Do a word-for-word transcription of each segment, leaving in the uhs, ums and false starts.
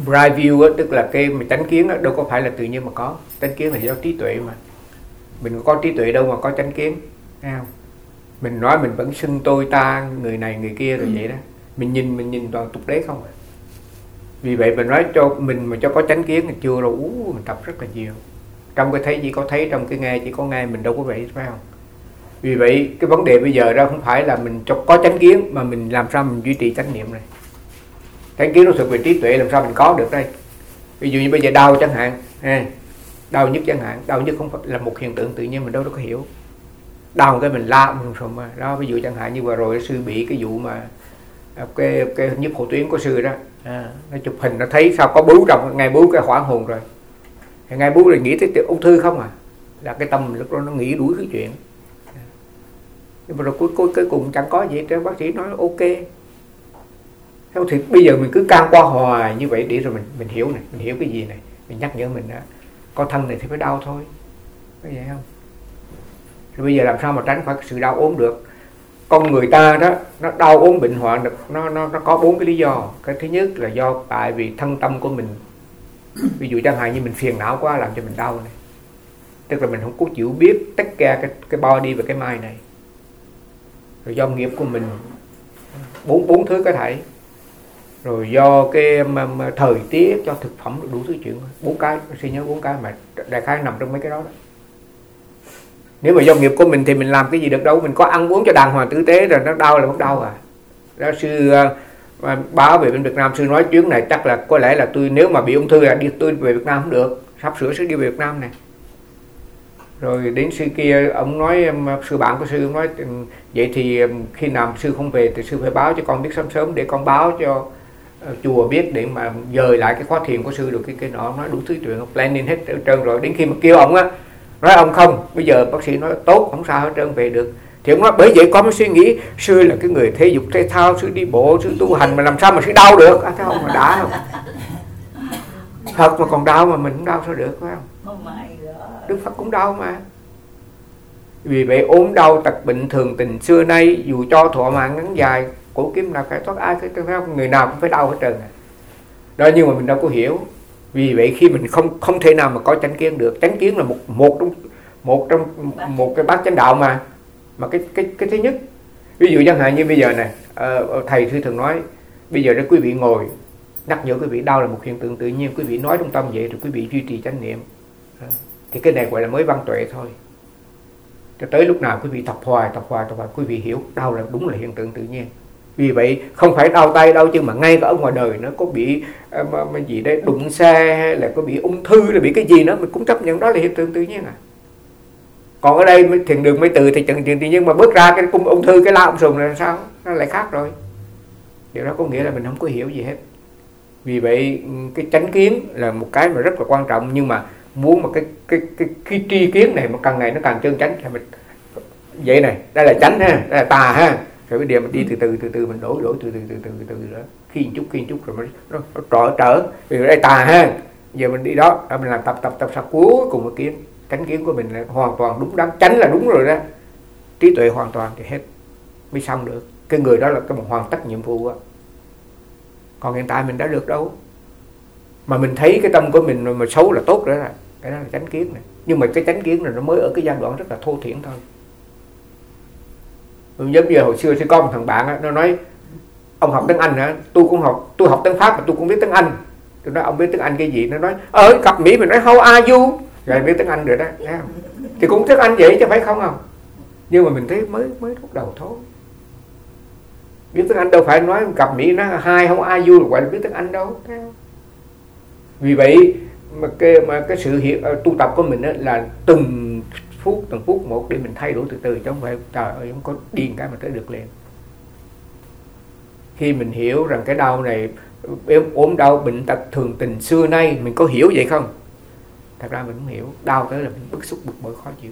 Bright view á, tức là cái mà chánh kiến á, đâu có phải là tự nhiên mà có. Chánh kiến là do trí tuệ mà. Mình có trí tuệ đâu mà có chánh kiến, thấy không? Mình nói mình vẫn xưng tôi ta, người này người kia rồi vậy đó. Mình nhìn mình nhìn toàn tục đế không à. Vì vậy mình nói cho mình mà cho có chánh kiến thì chưa đâu, ú, mình tập rất là nhiều. Trong cái thấy chỉ có thấy, trong cái nghe chỉ có nghe, mình đâu có vậy, phải không? Vì vậy cái vấn đề bây giờ đó không phải là mình cho có chánh kiến, mà mình làm sao mình duy trì chánh niệm này. Chánh kiến nó thuộc về trí tuệ, làm sao mình có được đây? Ví dụ như bây giờ đau chẳng hạn, ha, đau nhức chẳng hạn, đau nhức không phải là một hiện tượng tự nhiên, mình đâu có hiểu. Đau cái mình la xong mà đó, ví dụ chẳng hạn như vừa rồi sư bị cái vụ mà cái cái nhức hộ tuyến của sư đó, à, nó chụp hình nó thấy sao có bướu trong, ngay bướu cái hoảng hồn rồi, ngay bướu rồi nghĩ tới ung thư không à, là cái tâm lúc đó nó nghĩ đuổi cái chuyện. Nhưng mà rồi cuối cuối cuối cùng chẳng có gì hết, bác sĩ nói ok. Theo thì bây giờ mình cứ can qua hoài như vậy để rồi mình mình hiểu này, mình hiểu cái gì này, mình nhắc nhở mình đó, có thân này thì phải đau thôi, có vậy không? Rồi bây giờ làm sao mà tránh khỏi sự đau ốm được? Con người ta đó, nó đau ốm bệnh hoạn được, nó nó nó có bốn cái lý do. Cái thứ nhất là do tại vì thân tâm của mình, ví dụ chẳng hạn như mình phiền não quá làm cho mình đau này, tức là mình không có chịu biết tất cả cái cái body và cái mind này. Rồi do nghiệp của mình, bốn bốn thứ có thể. Rồi do cái mà, mà thời tiết, cho thực phẩm, đủ thứ chuyện, bốn cái, suy nhớ bốn cái mà đại khái nằm trong mấy cái đó đó. Nếu mà do nghiệp của mình thì mình làm cái gì được đâu, mình có ăn uống cho đàng hoàng tử tế rồi nó đau là không đau à. Đó sư uh, báo về bên Việt Nam, sư nói chuyến này chắc là có lẽ là tôi nếu mà bị ung thư là đi tôi về Việt Nam không được, sắp sửa sư đi về Việt Nam này. Rồi đến sư kia ông nói, um, sư bạn của sư ông nói vậy thì um, khi nào sư không về thì sư phải báo cho con biết sớm sớm để con báo cho uh, chùa biết để mà dời lại cái khóa thiền của sư được cái cái nọ, nói đủ thứ chuyện, planning hết trơn rồi. Đến khi mà kêu ông á, nói ông không, bây giờ bác sĩ nói tốt, không sao hết trơn về được. Thì ông nói bởi vậy con mới suy nghĩ sư là cái người thể dục thể thao, sư đi bộ, sư tu hành mà làm sao mà sư đau được. À, thấy không, mà đã không? Thật mà còn đau mà mình cũng đau sao được, phải không? Đức Phật cũng đau mà. Vì vậy ốm đau tật bệnh thường tình xưa nay, dù cho thọ mạng ngắn dài, cổ kiếm nào phải thoát ai, phải không? Người nào cũng phải đau hết trơn à. Đó, nhưng mà mình đâu có hiểu. Vì vậy khi mình không không thể nào mà có chánh kiến được. Chánh kiến là một một trong một trong một cái bát chánh đạo mà mà cái cái cái thứ nhất. Ví dụ chẳng hạn như bây giờ này, uh, thầy sư thường nói bây giờ để quý vị ngồi, nhắc nhở quý vị đau là một hiện tượng tự nhiên, quý vị nói trong tâm vậy rồi quý vị duy trì chánh niệm, uh, thì cái này gọi là mới văn tuệ thôi. Cho tới lúc nào quý vị tập hoài tập hoài tập hoài quý vị hiểu đau là đúng là hiện tượng tự nhiên. Vì vậy không phải đau tay đau chân mà ngay cả ở ngoài đời nó có bị uh, mà, mà gì đấy đụng xe hay là có bị ung thư hay là bị cái gì đó mình cũng chấp nhận đó là hiện tượng tự nhiên à. Còn ở đây thiền đường mới từ thì chẳng chuyện tự nhiên mà bước ra cái cung ung thư cái la ung sùm là sao, nó lại khác rồi. Điều đó có nghĩa là mình không có hiểu gì hết. Vì vậy cái chánh kiến là một cái mà rất là quan trọng, nhưng mà muốn mà cái cái cái cái tri kiến này mà càng ngày nó càng chân chánh thì mình vậy này, đây là chánh ha, đây là tà ha. Rồi bây giờ mình đi từ từ từ từ mình đổi đổi từ từ từ từ từ từ đó, khi một chút khi một chút rồi nó, nó trở trở. Vì đây tà ha, giờ mình đi đó, mình làm tập tập tập sao cuối cùng cái kiến, chánh kiến của mình là hoàn toàn đúng đắn, chánh là đúng rồi đó, trí tuệ hoàn toàn thì hết mới xong được. Cái người đó là cái một hoàn tất nhiệm vụ đó. Còn hiện tại mình đã được đâu, mà mình thấy cái tâm của mình mà xấu là tốt rồi đó, cái đó là chánh kiến này. Nhưng mà cái chánh kiến này nó mới ở cái giai đoạn rất là thô thiển thôi. Giống như hồi xưa thì có một thằng bạn đó, nó nói ông học tiếng Anh hả? Tôi cũng học, tôi học tiếng Pháp mà tôi cũng biết tiếng Anh. Tôi nói ông biết tiếng Anh cái gì? Nó nói ở cặp Mỹ mình nói how are you? Rồi biết tiếng Anh rồi đó, thấy không? Thì cũng tiếng Anh vậy chứ phải không không? Nhưng mà mình thấy mới mới lúc đầu thôi. Biết tiếng Anh đâu phải nói cặp Mỹ nói hi how are you là gọi là biết tiếng Anh đâu, thấy không? Vì vậy mà cái mà cái sự hiện uh, tu tập của mình đó là từng phút từng phút một để mình thay đổi từ từ, chứ không phải trời ơi không có điên cái mà tới được liền. Khi mình hiểu rằng cái đau này ốm đau bệnh tật thường tình xưa nay, mình có hiểu vậy không? Thật ra mình không hiểu, đau tới là mình bức xúc bực bội khó chịu.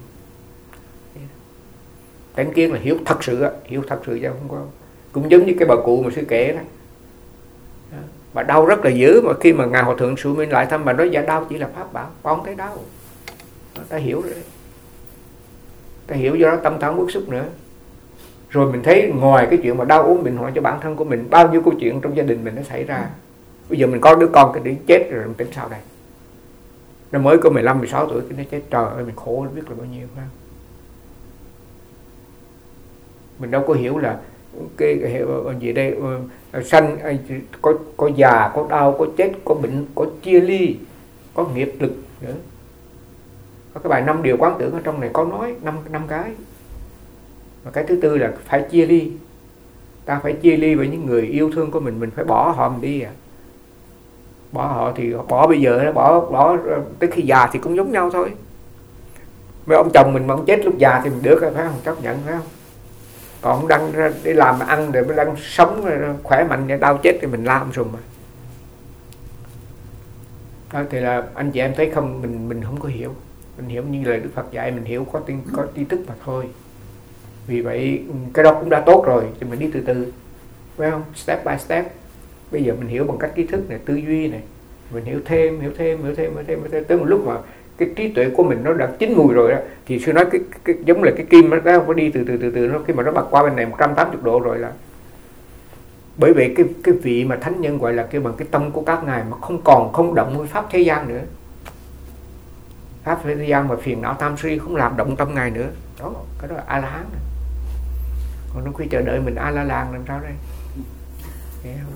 Chánh kiến là hiểu thật sự, hiểu thật sự chứ không có. Cũng giống như cái bà cụ mà sư kể đó, bà đau rất là dữ, mà khi mà ngài hòa thượng Sư Minh lại thăm bà nói dạ đau chỉ là pháp bảo, bà không thấy đau. Ta hiểu rồi, ta hiểu do đó tâm ta không bức xúc nữa. Rồi mình thấy ngoài cái chuyện mà đau ốm bệnh hoạn cho bản thân của mình, bao nhiêu câu chuyện trong gia đình mình nó xảy ra. Bây giờ mình có đứa con cái đứa chết rồi mình tính sao đây? Nó mới có mười lăm, mười sáu tuổi cái nó chết, trời ơi mình khổ biết là bao nhiêu phải không? Mình đâu có hiểu là cái hiểu gì đây, sanh có có già, có đau, có chết, có bệnh, có chia ly, có nghiệp lực nữa. Có cái bài năm điều quán tưởng ở trong này có nói năm năm cái. Và cái thứ tư là phải chia ly. Ta phải chia ly với những người yêu thương của mình, mình phải bỏ họ mình đi à. Bỏ họ thì bỏ bây giờ, bỏ bỏ tới khi già thì cũng giống nhau thôi. Mấy ông chồng mình mà ông chết lúc già thì mình được phải không? Chấp nhận phải không? Còn ông đang ra để làm ăn rồi mới đang sống khỏe mạnh, đau chết thì mình làm sùng mà. Đó thì là anh chị em thấy không, mình mình không có hiểu. Mình hiểu như lời Đức Phật dạy, mình hiểu có tin có tri thức mà thôi. Vì vậy cái đó cũng đã tốt rồi, thì mình đi từ từ, phải không? Step by step. Bây giờ mình hiểu bằng cách trí thức này, tư duy này, mình hiểu thêm, hiểu thêm, hiểu thêm, hiểu thêm, hiểu thêm. Tới một lúc mà cái trí tuệ của mình nó đã chín mùi rồi đó, thì sư nói cái, cái giống là cái kim nó không có đi từ từ từ từ nó khi mà nó bật qua bên này một trăm tám mươi độ rồi là. Bởi vậy cái cái vị mà thánh nhân gọi là cái bằng cái tâm của các ngài mà không còn không động với pháp thế gian nữa. Pháp thế gian mà phiền não tham si không làm động tâm ngài nữa. Đó, cái đó là A La Hán. Còn nó khi chờ đợi mình A La Làng làm sao đây? Nghe không?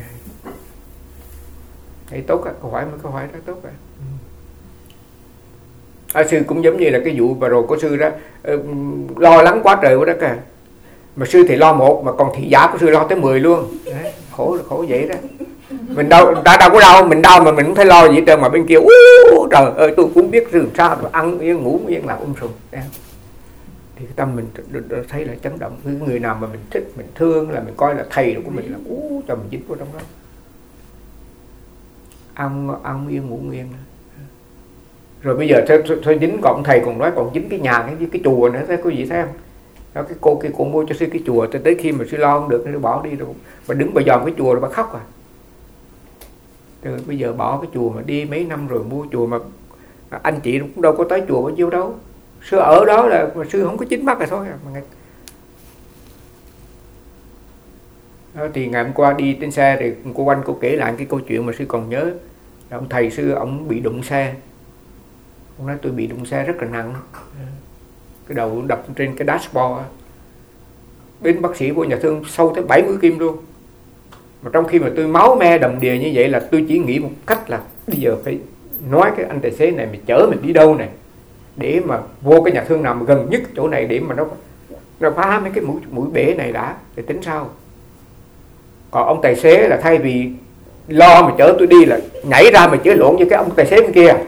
Thì tốt á, câu hỏi mấy câu hỏi đó tốt á. À, sư cũng giống như là cái vụ vừa rồi của sư đó, lo lắng quá trời quá đó kìa. Mà sư thì lo một, mà còn thị giả của sư lo tới mười luôn. Đấy, khổ khổ vậy đó. Mình đâu, ta đâu có đau, mình đau mà mình cũng thấy lo gì trơn, mà bên kia uh, trời ơi tôi cũng biết rừng sao mà ăn yên ngủ yên làm um sùm. Thì cái tâm mình thấy là chấn động. Cái người nào mà mình thích, mình thương là mình coi là thầy của mình là uh, cho mình dính vào trong đó. Ăn ăn yên ngủ yên. Rồi bây giờ thôi, thôi dính còn thầy còn nói còn dính cái nhà cái cái chùa nữa, thấy có gì thấy không? Đó, cái cô kia cũng mua cho sư cái chùa, tới tới khi mà sư lo không được nó bỏ đi rồi, mà đứng bà dòm cái chùa rồi bà khóc à. Rồi bây giờ bỏ cái chùa mà đi mấy năm rồi mua chùa mà anh chị cũng đâu có tới chùa bao nhiêu đâu. Sư ở đó là mà sư không có chính mắt là thôi à. Mà đó, thì ngày hôm qua đi trên xe thì cô Anh cô kể lại cái câu chuyện mà sư còn nhớ. Ông thầy sư ông bị đụng xe. Ông nói tôi bị đụng xe rất là nặng. Cái đầu đập trên cái dashboard. Bên bác sĩ vô nhà thương sâu tới bảy mươi kim luôn. Mà trong khi mà tôi máu me đầm đìa như vậy là tôi chỉ nghĩ một cách là bây giờ phải nói cái anh tài xế này mày chở mình đi đâu này, để mà vô cái nhà thương nào mà gần nhất chỗ này để mà nó nó phá mấy cái mũi mũi bể này đã để tính sao. Còn ông tài xế là thay vì lo mà chở tôi đi là nhảy ra mà chở lộn với cái ông tài xế bên kia,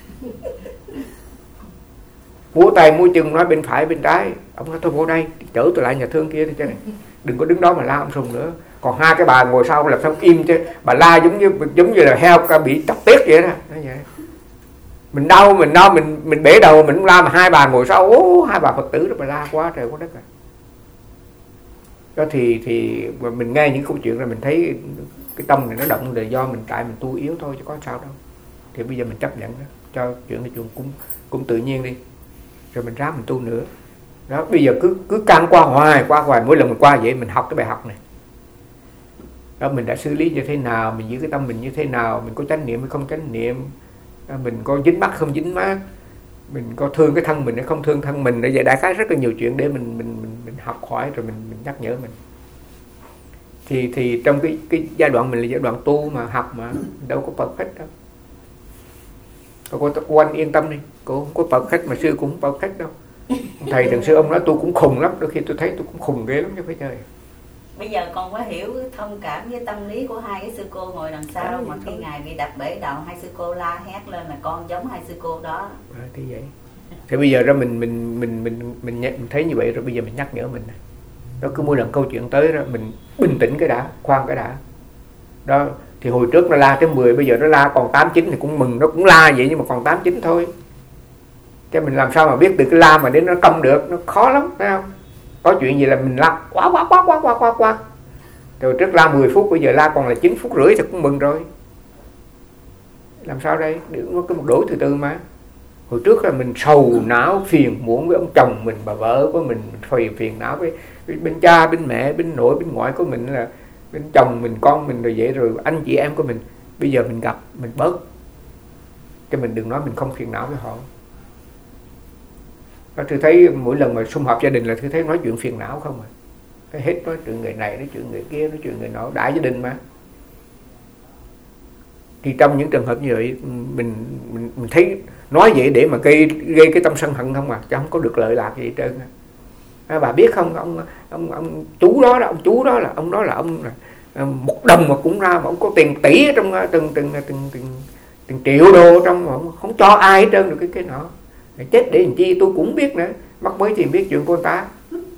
múa tay múa chân nói bên phải bên trái. Ông nói tôi vô đây chở tôi lại nhà thương kia đi chứ này, đừng có đứng đó mà la ông sùng nữa. Còn hai cái bà ngồi sau làm sao im chứ, bà la giống như giống như là heo bị chọc tiết vậy đó. Nói vậy. Mình đau mình đau mình mình bể đầu mình cũng la, mà hai bà ngồi sau ố hai bà Phật tử đó bà la quá trời quá đất rồi. Đó thì thì mình nghe những câu chuyện rồi mình thấy cái tâm này nó động là do mình tại mình tu yếu thôi chứ có sao đâu. Thì bây giờ mình chấp nhận đó, cho chuyện này chuyện cũng cũng tự nhiên đi, rồi mình ráng mình tu nữa. Đó, bây giờ cứ cứ can qua hoài qua hoài, mỗi lần mình qua vậy mình học cái bài học này. Đó, mình đã xử lý như thế nào, mình giữ cái tâm mình như thế nào, mình có chánh niệm hay không chánh niệm, mình có dính mắt không dính mắt, mình có thương cái thân mình hay không thương thân mình. Để vậy đại khái rất là nhiều chuyện để mình mình mình, mình học hỏi rồi mình, mình nhắc nhở mình. Thì thì trong cái cái giai đoạn mình là giai đoạn tu mà học mà đâu có perfect đâu. Cô, cô anh yên tâm đi, cô không có perfect mà sư cũng không perfect đâu. Thầy thường sư ông nói tôi cũng khùng lắm, đôi khi tôi thấy tôi cũng khùng ghê lắm chứ phải chơi. Bây giờ con có hiểu thông cảm với tâm lý của hai cái sư cô ngồi đằng sau à, mà khi ngài bị đập bể đầu, hai sư cô la hét lên là con giống hai sư cô đó. À, thì vậy. Thì bây giờ ra mình mình mình mình mình, mình thấy như vậy rồi bây giờ mình nhắc nhở mình. Đó, cứ mỗi lần câu chuyện tới đó mình bình tĩnh cái đã, khoan cái đã. Đó, thì hồi trước nó la tới mười, bây giờ nó la còn tám chín thì cũng mừng, nó cũng la vậy nhưng mà còn tám chín thôi. Chứ mình làm sao mà biết từ cái la mà đến nó câm được, nó khó lắm, phải không? Có chuyện gì là mình la quá quá quá quá quá quá quá. Rồi trước la mười phút, bây giờ la còn là chín phút rưỡi thì cũng mừng rồi. Làm sao đây? Nó có một đổi từ từ mà. Hồi trước là mình sầu não phiền muộn với ông chồng mình, bà vợ của mình, phiền phiền não với bên cha, bên mẹ, bên nội, bên ngoại của mình, là bên chồng mình, con mình rồi vậy, rồi anh chị em của mình. Bây giờ mình gặp mình bớt, chứ mình đừng nói mình không phiền não với họ. Đó, tôi thấy mỗi lần mà sum họp gia đình là tôi thấy nói chuyện phiền não không à. Thấy hết nói chuyện người này, nói chuyện người kia, nói chuyện người nọ, đại gia đình mà. Thì trong những trường hợp như vậy mình mình, mình thấy nói vậy để mà gây gây cái tâm sân hận không à, chứ không có được lợi lạc gì hết trơn. À, bà biết không, ông ông ông chú đó là ông chú đó là ông đó là ông là một đồng mà cũng ra mà ông có tiền tỷ ở trong từng từng từng từng từng triệu đô trong mà ông không cho ai hết trơn được cái cái nọ. Chết để làm chi tôi cũng biết nữa, mắc mới thì biết chuyện của người ta.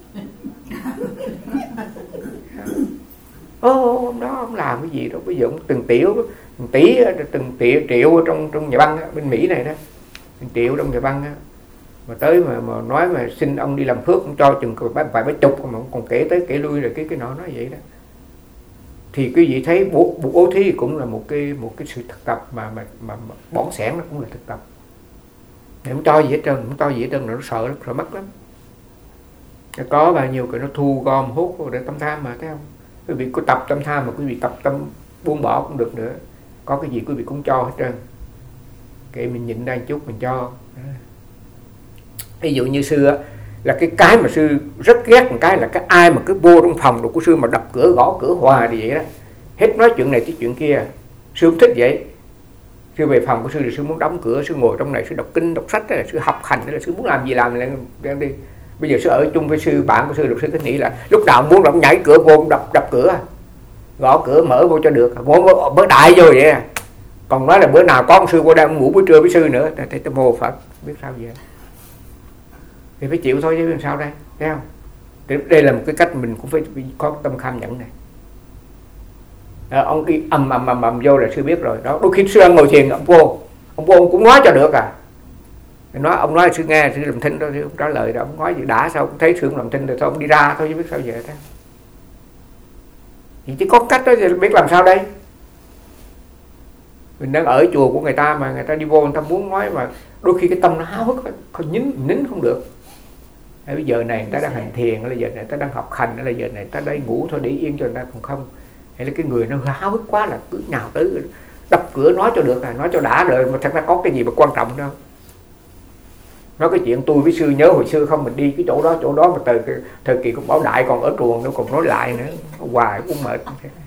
Ô ông đó ông làm cái gì đó, bây giờ ông từng tiểu từng tỷ từng triệu triệu trong trong nhà băng bên Mỹ này đó, từng triệu trong nhà băng mà tới mà mà nói mà xin ông đi làm phước cũng cho chừng vài vài mấy chục mà còn kể tới kể lui rồi cái cái nọ nói vậy đó. Thì quý vị thấy bố bố bố thí cũng là một cái một cái sự thực tập mà mà mà, mà bỏng sẻn nó cũng là thực tập. Không cho gì hết trơn, không cho gì hết trơn, nó sợ lắm, sợ mất lắm. Nó có bao nhiêu cái nó thu gom hút để tâm tham mà, thấy không? Quý vị có tập tâm tham mà quý vị tập tâm buông bỏ cũng được nữa. Có cái gì quý vị cũng cho hết trơn. Kệ mình nhịn ra một chút mình cho. Ví dụ như xưa là cái cái mà sư rất ghét một cái là cái ai mà cứ vô trong phòng đồ của sư mà đập cửa gõ cửa hoài thì vậy đó. Hết nói chuyện này tới chuyện kia. Sư không thích vậy. Sư về phòng của sư thì sư muốn đóng cửa, sư ngồi trong này sư đọc kinh đọc sách, là sư học hành, là sư muốn làm gì làm lại đi. Bây giờ sư ở chung với sư bạn của sư, được sư cứ nghĩ là lúc nào muốn động nhảy cửa vô đập đập cửa, gõ cửa mở vô cho được, bữa đại vô vậy. Còn nói là bữa nào có ông sư qua đây ngủ buổi trưa với sư nữa, thì tôi mô Phật biết sao vậy. Thì phải chịu thôi chứ làm sao đây, thấy không? Thì đây là một cái cách mình cũng phải có tâm kham nhẫn này. À, ông đi ầm ầm ầm ầm vô là sư biết rồi đó. Đôi khi sư đang ngồi thiền ông vô ông vô ông cũng nói cho được à. Nói ông nói sư nghe sư làm thinh thôi, ông trả lời đó, ông nói gì đã sao ông thấy sư làm thinh rồi thôi ông đi ra thôi chứ biết sao vậy đó. Thì chỉ có cách đó thì biết làm sao đây. Mình đang ở chùa của người ta mà người ta đi vô người ta muốn nói mà đôi khi cái tâm nó háo hức không nín nín không được. Hay bây giờ này người ta đang hành thiền, hay là giờ này người ta đang học hành, hay là giờ này người ta đây ngủ thôi để yên cho người ta, còn không hay là cái người nó háo hức quá là cứ nào tới đập cửa nói cho được, là nói cho đã rồi mà thật ra có cái gì mà quan trọng đâu. Nói cái chuyện tôi với sư nhớ hồi xưa không, mình đi cái chỗ đó chỗ đó mà từ cái thời kỳ của Bảo Đại còn ở truồng nó còn nói lại nữa, hoài cũng mệt.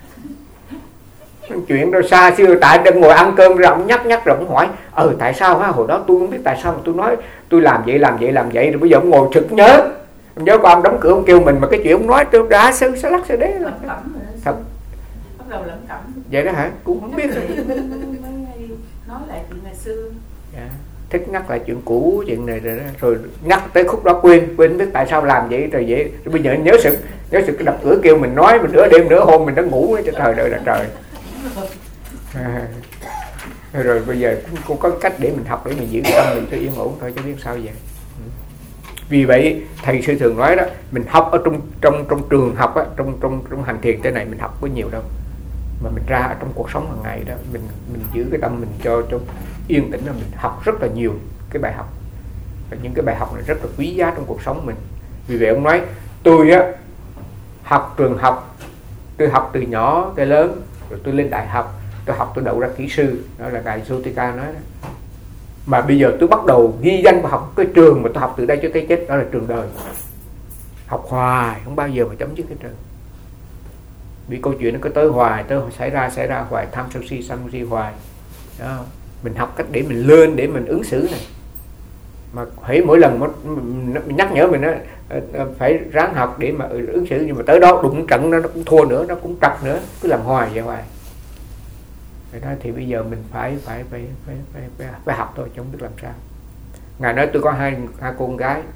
Chuyện đó xa xưa tại đang ngồi ăn cơm rồi ông nhắc nhắc rồi ông hỏi ờ tại sao ha, hồi đó tôi không biết tại sao mà tôi nói tôi làm vậy làm vậy làm vậy, rồi bây giờ ông ngồi trực nhớ ông nhớ qua ông đóng cửa ông kêu mình mà cái chuyện ông nói tôi đã sư xá lắc xá đế rồi. Thật bắt đầu lẩm cẩm vậy đó hả, cũng không biết rồi. Nói lại chuyện ngày xưa. Dạ. Thích nhắc lại chuyện cũ chuyện này rồi đó. Rồi nhắc tới khúc đó quên quên biết tại sao làm vậy rồi vậy rồi bây giờ nhớ sự nhớ sự cái đập cửa kêu mình nói mình nửa đêm nửa hôm mình đã ngủ ấy, trời ơi là trời. À, rồi bây giờ cũng, cũng có cách để mình học để mình giữ tâm mình cho yên ổn thôi chứ biết sao vậy. Vì vậy thầy sư thường nói đó, mình học ở trong trong trong trường học á, trong trong trong hành thiền thế này mình học có nhiều đâu, mà mình ra ở trong cuộc sống hàng ngày đó mình mình giữ cái tâm mình cho cho yên tĩnh là mình học rất là nhiều cái bài học, và những cái bài học này rất là quý giá trong cuộc sống mình. Vì vậy ông nói tôi á học trường học, tôi học từ nhỏ tới lớn, rồi tôi lên đại học tôi học tôi đậu ra kỹ sư, đó là ngài Sotika nói đó. Mà bây giờ tôi bắt đầu ghi danh vào học cái trường mà tôi học từ đây cho tới chết, đó là trường đời. Học hoài không bao giờ mà chấm dứt cái trường. Vì câu chuyện nó cứ tới hoài, tới xảy ra xảy ra hoài, tham sân si sân si hoài. Đó. Mình học cách để mình lên để mình ứng xử này. Mà hãy mỗi lần mình nhắc nhở mình đó, phải ráng học để mà ứng xử, nhưng mà tới đó đụng trận nó, nó cũng thua nữa, nó cũng trật nữa, cứ làm hoài vậy hoài. Đó, thì bây giờ mình phải phải phải phải phải, phải, phải học thôi chứ không biết làm sao. Ngài nói tôi có hai hai cô con gái,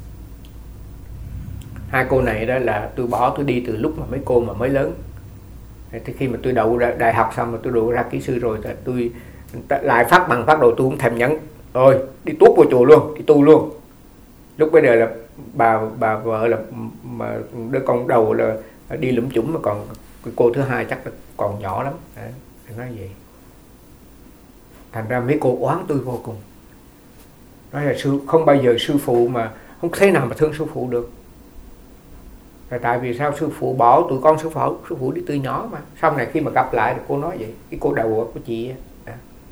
hai cô này đó là tôi bỏ tôi đi từ lúc mà mấy cô mà mới lớn. Thì khi mà tôi đậu đại học xong mà tôi đậu ra kỹ sư rồi, tôi lại phát bằng phát đồ tôi cũng thèm nhẫn, rồi đi tuốt vô chùa luôn, đi tu luôn. Lúc bây giờ là bà bà vợ là mà đứa con đầu là đi lủm chủm, mà còn cô thứ hai chắc là còn nhỏ lắm. Đấy, nói vậy. Thành ra mấy cô oán tôi vô cùng. Nói là sư không bao giờ sư phụ mà không thế nào mà thương sư phụ được. Là tại vì sao sư phụ bỏ tụi con sư phụ sư phụ đi từ nhỏ mà. Sau này khi mà gặp lại thì cô nói vậy, cái cô đầu của chị à.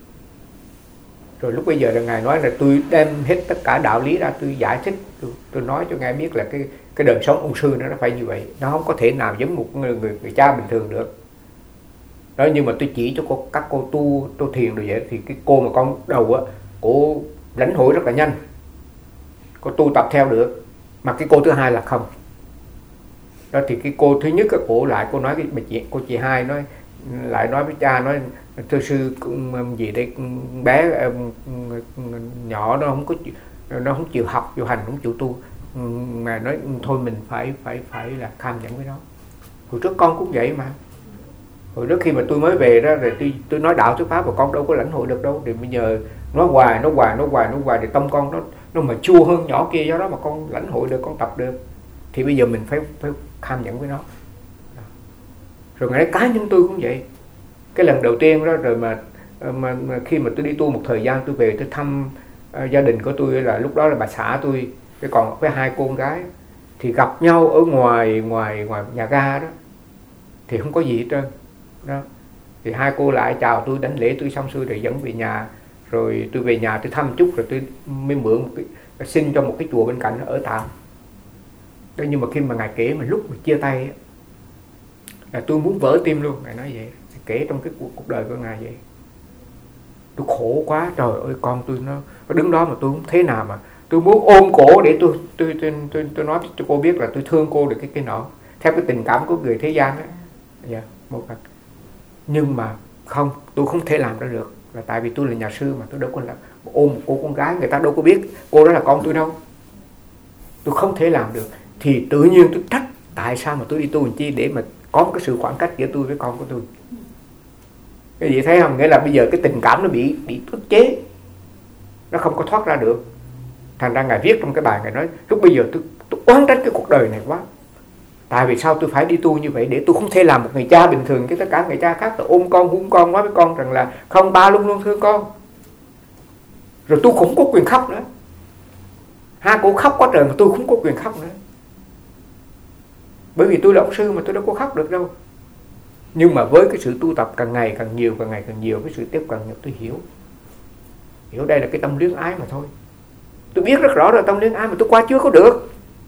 Rồi lúc bây giờ là ngài nói là tôi đem hết tất cả đạo lý ra, tôi giải thích, tôi, tôi nói cho ngài biết là cái cái đời sống ông sư nó phải như vậy, nó không có thể nào giống một người người, người cha bình thường được. Đó, nhưng mà tôi chỉ cho cô, các cô tu tu thiền rồi vậy thì cái cô mà con đầu á, cô lãnh hội rất là nhanh, cô tu tập theo được. Mà cái cô thứ hai là không. Đó thì cái cô thứ nhất, cô lại cô nói cái bà chị, cô chị hai nói lại nói với cha, nói thưa sư gì đây, bé nhỏ nó không có nó không chịu học chịu hành, không chịu tu, mà nói thôi mình phải phải phải là tham nhẫn với nó. Hồi trước con cũng vậy mà. Hồi trước khi mà tôi mới về đó rồi tôi, tôi nói đạo thuyết pháp và con đâu có lãnh hội được đâu. Thì bây giờ nói hoài nói hoài nói hoài nói hoài thì tâm con nó nó mà chua hơn nhỏ kia, do đó mà con lãnh hội được, con tập được. Thì bây giờ mình phải phải tham nhẫn với nó. Rồi ngày cá nhân tôi cũng vậy. Cái lần đầu tiên đó rồi mà, mà, mà khi mà tôi đi tu một thời gian, tôi về tôi thăm uh, gia đình của tôi, là lúc đó là bà xã tôi cái còn với hai cô con gái, thì gặp nhau ở ngoài ngoài ngoài nhà ga đó thì không có gì hết trơn đó. Thì hai cô lại chào tôi, đánh lễ tôi xong xuôi rồi dẫn về nhà. Rồi tôi về nhà tôi thăm chút rồi tôi mới mượn một cái, xin cho một cái chùa bên cạnh ở tạm đó. Nhưng mà khi mà ngài kể mà lúc mà chia tay là tôi muốn vỡ tim luôn. Ngài nói vậy, kể trong cái cuộc, cuộc đời của ngài vậy. Tôi khổ quá, trời ơi con tôi nó, nó đứng đó mà tôi không thế nào mà tôi muốn ôm cổ để tôi tôi tôi tôi, tôi nói cho cô biết là tôi thương cô được cái cái nọ theo cái tình cảm của người thế gian ấy. Dạ, một lần. Nhưng mà không, tôi không thể làm ra được, là tại vì tôi là nhà sư mà tôi đâu có làm ôm một cô con gái, người ta đâu có biết cô đó là con tôi đâu. Tôi không thể làm được. Thì tự nhiên tôi trách tại sao mà tôi đi tu làm chi, để mà có một cái sự khoảng cách giữa tôi với con của tôi. Cái gì thấy không? Nghĩa là bây giờ cái tình cảm nó bị bị ức chế, nó không có thoát ra được. Thành ra ngài viết trong cái bài, ngài nói lúc bây giờ tôi, tôi oán trách cái cuộc đời này quá. Tại vì sao tôi phải đi tu như vậy, để tôi không thể làm một người cha bình thường cái tất cả người cha khác, là ôm con hung con, nói với con rằng là không, ba luôn luôn thương con. Rồi tôi cũng có quyền khóc nữa. Hai cô khóc quá trời mà tôi không có quyền khóc nữa. Bởi vì tôi là ông sư mà tôi đâu có khóc được đâu. Nhưng mà với cái sự tu tập càng ngày càng nhiều, càng ngày càng nhiều, cái sự tiếp cận nhập, tôi hiểu. Hiểu đây là cái tâm luyến ái mà thôi. Tôi biết rất rõ rồi tâm luyến ái mà tôi qua chưa có được.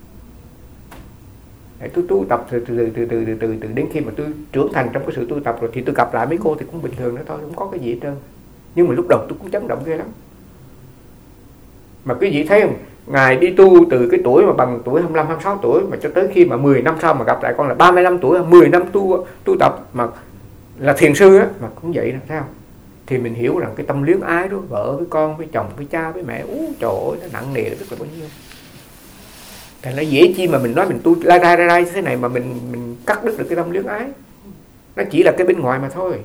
Để tôi tu tập từ từ, từ, từ, từ, từ, từ đến khi mà tôi trưởng thành trong cái sự tu tập rồi thì tôi gặp lại mấy cô thì cũng bình thường nữa thôi, không có cái gì hết trơn. Nhưng mà lúc đầu tôi cũng chấn động ghê lắm. Mà quý vị thấy không, ngài đi tu từ cái tuổi mà bằng tuổi hai mươi lăm, hai mươi sáu tuổi, mà cho tới khi mà mười năm sau mà gặp lại con là ba mươi lăm tuổi, mười năm tu tu tập mà là thiền sư á, mà cũng vậy đó, thấy không? Thì mình hiểu rằng cái tâm luyến ái đó, vợ với con, với chồng, với cha, với mẹ, ú trời ơi, nó nặng nề là rất là bao nhiêu. Thành nó dễ chi mà mình nói mình tu lai rai rai rai như thế này mà mình mình cắt đứt được cái tâm luyến ái. Nó chỉ là cái bên ngoài mà thôi.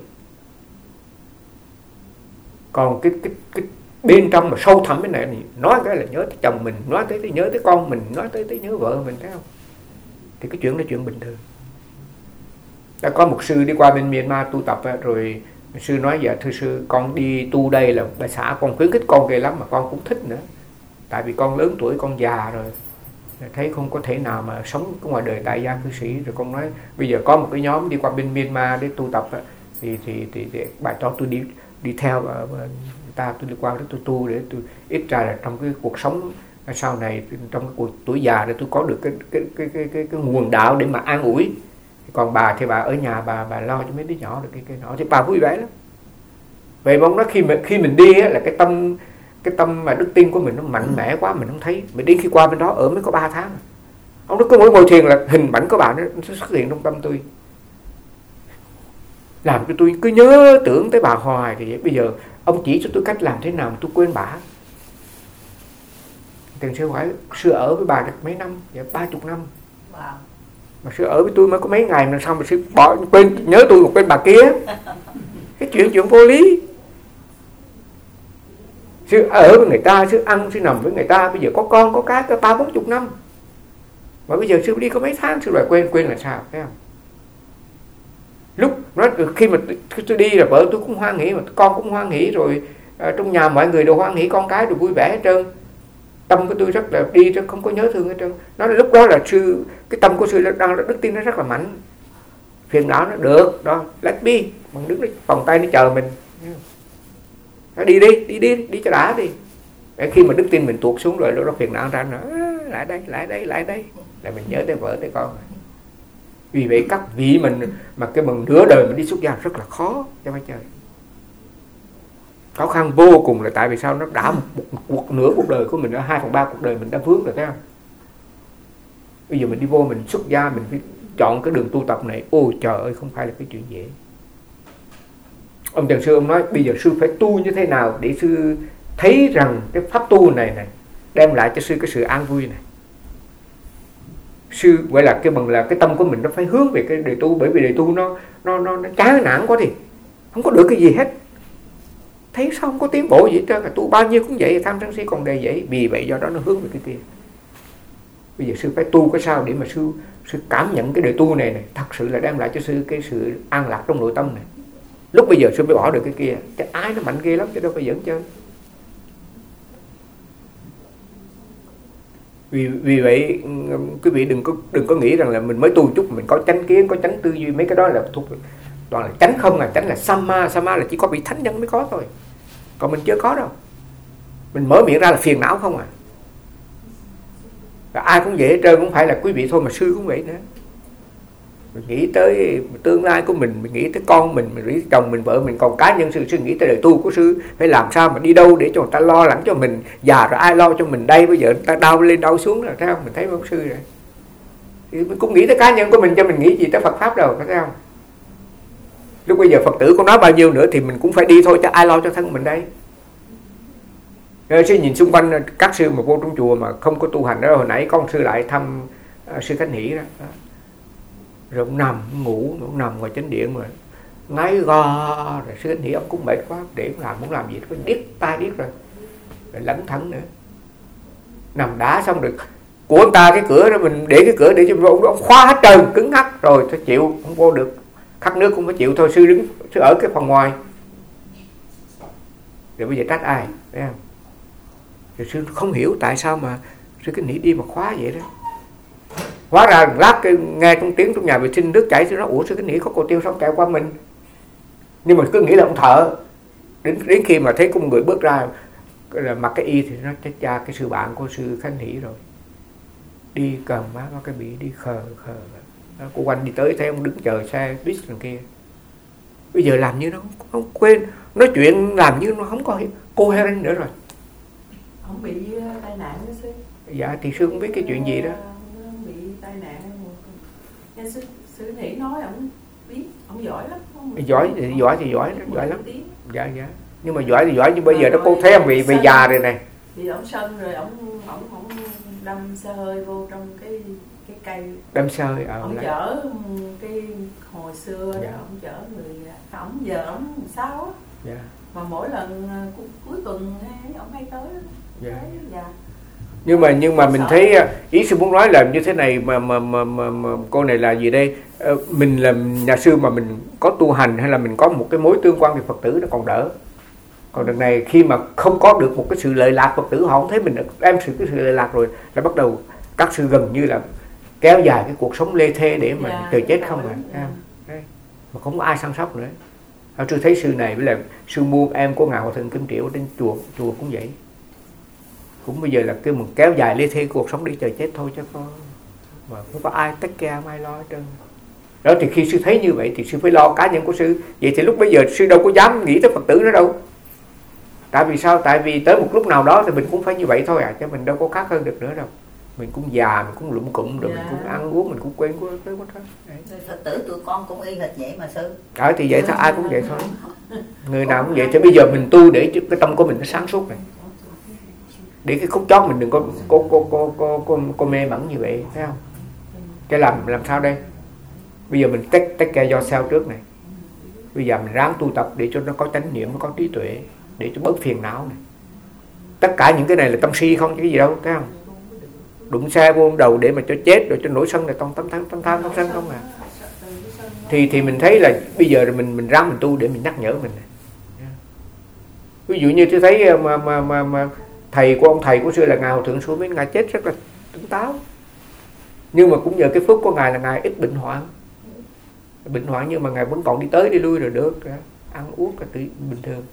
Còn cái cái cái bên trong mà sâu thẳm cái này, nói cái là nhớ tới chồng mình, nói tới, tới nhớ tới con mình, nói tới tới nhớ vợ mình, thấy không? Thì cái chuyện đó chuyện bình thường. Đã có một sư đi qua bên Myanmar tu tập rồi, sư nói dạ thưa sư, con đi tu đây là bà xã con khuyến khích con ghê lắm mà con cũng thích nữa. Tại vì con lớn tuổi, con già rồi, thấy không có thể nào mà sống ngoài đời tại gia cư sĩ. Rồi con nói bây giờ có một cái nhóm đi qua bên Myanmar để tu tập thì thì thì, thì bà cho tôi đi đi theo người ta, tôi đi qua đó tôi tu để tôi ít ra là trong cái cuộc sống sau này, trong cái cuộc tuổi già để tôi có được cái cái cái cái cái, cái nguồn đạo để mà an ủi. Còn bà thì bà ở nhà bà bà lo cho mấy đứa nhỏ được cái cái nọ thì bà vui vẻ lắm. Vậy mà ông nói khi mà khi mình đi á, là cái tâm cái tâm mà đức tin của mình nó mạnh mẽ quá, mình không thấy. Mình đi khi qua bên đó ở mới có ba tháng, ông nó cứ mỗi ngồi thiền là hình ảnh của bà nó xuất hiện trong tâm tôi, làm cho tôi cứ nhớ tưởng tới bà hoài. Thì bây giờ ông chỉ cho tôi cách làm thế nào mà tôi quên bà. Tiền sư hỏi sư ở với bà được mấy năm? Dạ ba chục năm. Wow. Mà sư ở với tôi mới có mấy ngày mà sao mà sư bỏ quên nhớ tôi một quên bà kia. Cái chuyện chuyện vô lý. Sư ở với người ta, sư ăn, sư nằm với người ta, bây giờ có con có cái có ba bốn chục năm. Mà bây giờ sư đi có mấy tháng sư lại quên, quên là sao, thấy không? Lúc nói khi mà tôi đi là vợ tôi cũng hoan hỉ, mà con cũng hoan hỉ rồi, à, trong nhà mọi người đều hoan hỉ, con cái đều vui vẻ hết trơn. tâm của tôi rất là đi rất không có nhớ thương hết trơn. Nó lúc đó là sư cái tâm của sư đang đức tin nó rất là mạnh, phiền não nó được đó, let be, bằng đứng vòng tay nó chờ mình, nó đi đi đi đi đi cho đã đi. Để khi mà đức tin mình tuột xuống rồi, lúc đó phiền não ra nữa, lại đây lại đây lại đây là mình nhớ tới vợ tới con. Vì vậy các vị mình mà cái bằng nửa đời mình đi xuất gia rất là khó cho mấy trời, khó khăn vô cùng. Là tại vì sao? Nó đã một, một, một nửa cuộc đời của mình, ở hai phần ba cuộc đời mình đã vướng rồi, thấy không? Bây giờ mình đi vô mình xuất gia, mình phải chọn cái đường tu tập này, ôi trời ơi, không phải là cái chuyện dễ. Ông Trần Sư ông nói bây giờ sư phải tu như thế nào để sư thấy rằng cái pháp tu này này đem lại cho sư cái sự an vui này. Sư gọi là cái bằng là cái tâm của mình nó phải hướng về cái đề tu, bởi vì đề tu nó nó nó, nó chán nản quá, thì không có được cái gì hết, thấy sao không có tiến bộ gì hết trơn, tu bao nhiêu cũng vậy, tham sân si còn đề vậy. Vì vậy do đó nó hướng về cái kia. Bây giờ sư phải tu cái sao để mà sư sư cảm nhận cái đề tu này này thật sự là đem lại cho sư cái sự an lạc trong nội tâm này. Lúc bây giờ sư mới bỏ được cái kia, chứ ai nó mạnh ghê lắm chứ đâu phải giỡn chơi. Vì vì vậy quý vị đừng có đừng có nghĩ rằng là mình mới tu chút mình có chánh kiến, có chánh tư duy, mấy cái đó là thuộc toàn là chánh không, là chánh là samma, samma là chỉ có vị thánh nhân mới có thôi, còn mình chưa có đâu. Mình mở miệng ra là phiền não không à. Và ai cũng vậy hết trơn, không phải là quý vị thôi mà sư cũng vậy nữa. Mình nghĩ tới tương lai của mình, mình nghĩ tới con mình, mình nghĩ tới chồng mình, vợ mình, còn cá nhân sư sư nghĩ tới đời tu của sư phải làm sao mà đi đâu để cho người ta lo lắng cho mình, già rồi ai lo cho mình đây, bây giờ người ta đau lên đau xuống rồi, thấy không? Mình thấy ông sư rồi thì mình cũng nghĩ tới cá nhân của mình, cho mình nghĩ gì tới Phật pháp đâu, thấy không? Lúc bây giờ Phật tử có nói bao nhiêu nữa thì mình cũng phải đi thôi, chứ ai lo cho thân mình đây. Rồi sư nhìn xung quanh các sư mà vô trong chùa mà không có tu hành đó, hồi nãy con sư lại thăm uh, sư Khánh Hỷ đó, rồi ông nằm ngủ, ông nằm ngoài chánh điện mà ngáy go, rồi sư Khánh Hỷ ông cũng mệt quá, để ông làm muốn làm gì có điếc tai điếc rồi, rồi lẩn thẩn nữa, nằm đá xong được của ông ta cái cửa đó, mình để cái cửa để cho ông, ông khóa hết trơn, cứng ngắc rồi, thôi chịu không vô được, khát nước cũng phải chịu thôi, sư đứng sư ở cái phòng ngoài, rồi bây giờ trách ai, thấy không? Rồi sư không hiểu tại sao mà sư Khánh Hỷ đi mà khóa vậy đó. Hóa ra lát cái, nghe trong tiếng trong nhà vệ sinh nước chảy, sư nói ủa sư Khánh Hỷ có cô Tiêu sao chạy qua mình, nhưng mà cứ nghĩ là ông thợ. Đến đến khi mà thấy có một người bước ra là mặc cái y thì nó chết cha, cái sư bạn của sư Khánh Hỷ rồi, đi cầm má có cái bị đi khờ khờ. Cô quanh đi tới thấy ông đứng chờ xe buýt đằng kia. Bây giờ làm như nó không, không quên, nói chuyện làm như nó không có coherent nữa rồi. Ông bị tai nạn đó sư. Dạ thì sư không biết cái chuyện gì đó. Ông bị tai nạn. Nghe sư, sư Hỷ nói ông biết, ông giỏi lắm. Ông giỏi thì giỏi thì giỏi, giỏi lắm. Dạ dạ. Nhưng mà giỏi thì giỏi, nhưng bây giờ nó cô thấy ông bị bị già rồi này. Thì ông sân rồi ông ông ông đâm xe hơi vô trong cái cái cây. Đâm xe hơi ở ông lại. chở cái hồi xưa dạ. đó, ông chở người, ông giờ ông sao á. Dạ. Mà mỗi lần cu, cuối tuần ông hay tới. Dạ. Đấy, dạ. Nhưng mà nhưng mà mình thấy ý sư muốn nói là như thế này, mà mà mà, mà, mà cô này là gì đây? Mình làm nhà sư mà mình có tu hành hay là mình có một cái mối tương quan với Phật tử nó còn đỡ. Còn đợt này khi mà không có được một cái sự lợi lạc, Phật tử họ không thấy mình đem sự cái sự lợi lạc rồi, là bắt đầu các sư gần như là kéo dài cái cuộc sống lê thê để mà dạ, từ chết không à. Dạ. Đấy. Mà không có ai săn sóc nữa. Họ chưa thấy sư này với là sư muôn em của ngài Hòa Thượng Kim Triệu trên chùa chùa cũng vậy. Cũng bây giờ là cái mình kéo dài lê thê cuộc sống đi chờ chết thôi, chứ có mà không có ai tất care, ai lo hết trơn. Đó thì khi sư thấy như vậy thì sư phải lo cá nhân của sư. Vậy thì lúc bây giờ sư đâu có dám nghĩ tới Phật tử nữa đâu. Tại vì sao? Tại vì tới một lúc nào đó thì mình cũng phải như vậy thôi à, chứ mình đâu có khác hơn được nữa đâu. Mình cũng già, mình cũng lụm cụm rồi, dạ. Mình cũng ăn uống, mình cũng quên của cái quá đó. Phật tử tụi con cũng y hệt vậy mà sư. Ờ thì vậy thôi, ai cũng vậy thôi. Người nào cũng vậy. Thì bây giờ mình tu để cái tâm của mình nó sáng suốt này. Để cái khúc chót mình đừng có có có có có, có, có mê mẩn như vậy, thấy không? Cái làm làm sao đây? Bây giờ mình take take care yourself trước này. Bây giờ mình ráng tu tập để cho nó có chánh niệm, nó có trí tuệ, để cho bớt phiền não này. Tất cả những cái này là tâm si không chứ cái gì đâu, thấy không? Đụng xe vô đầu để mà cho chết, rồi cho nổi sân này tông tâm tham tâm tham tâm sân không à. Thì thì mình thấy là bây giờ mình mình ráng mình tu để mình nhắc nhở mình này. Ví dụ như tôi thấy mà mà mà, mà thầy của ông thầy của xưa là ngài Hòa Thượng Sư Minh, ngài chết rất là tỉnh táo, nhưng mà cũng nhờ cái phước của ngài là ngài ít bệnh hoạn, bệnh hoạn nhưng mà ngài vẫn còn đi tới đi lui rồi được, ăn uống là bình thường.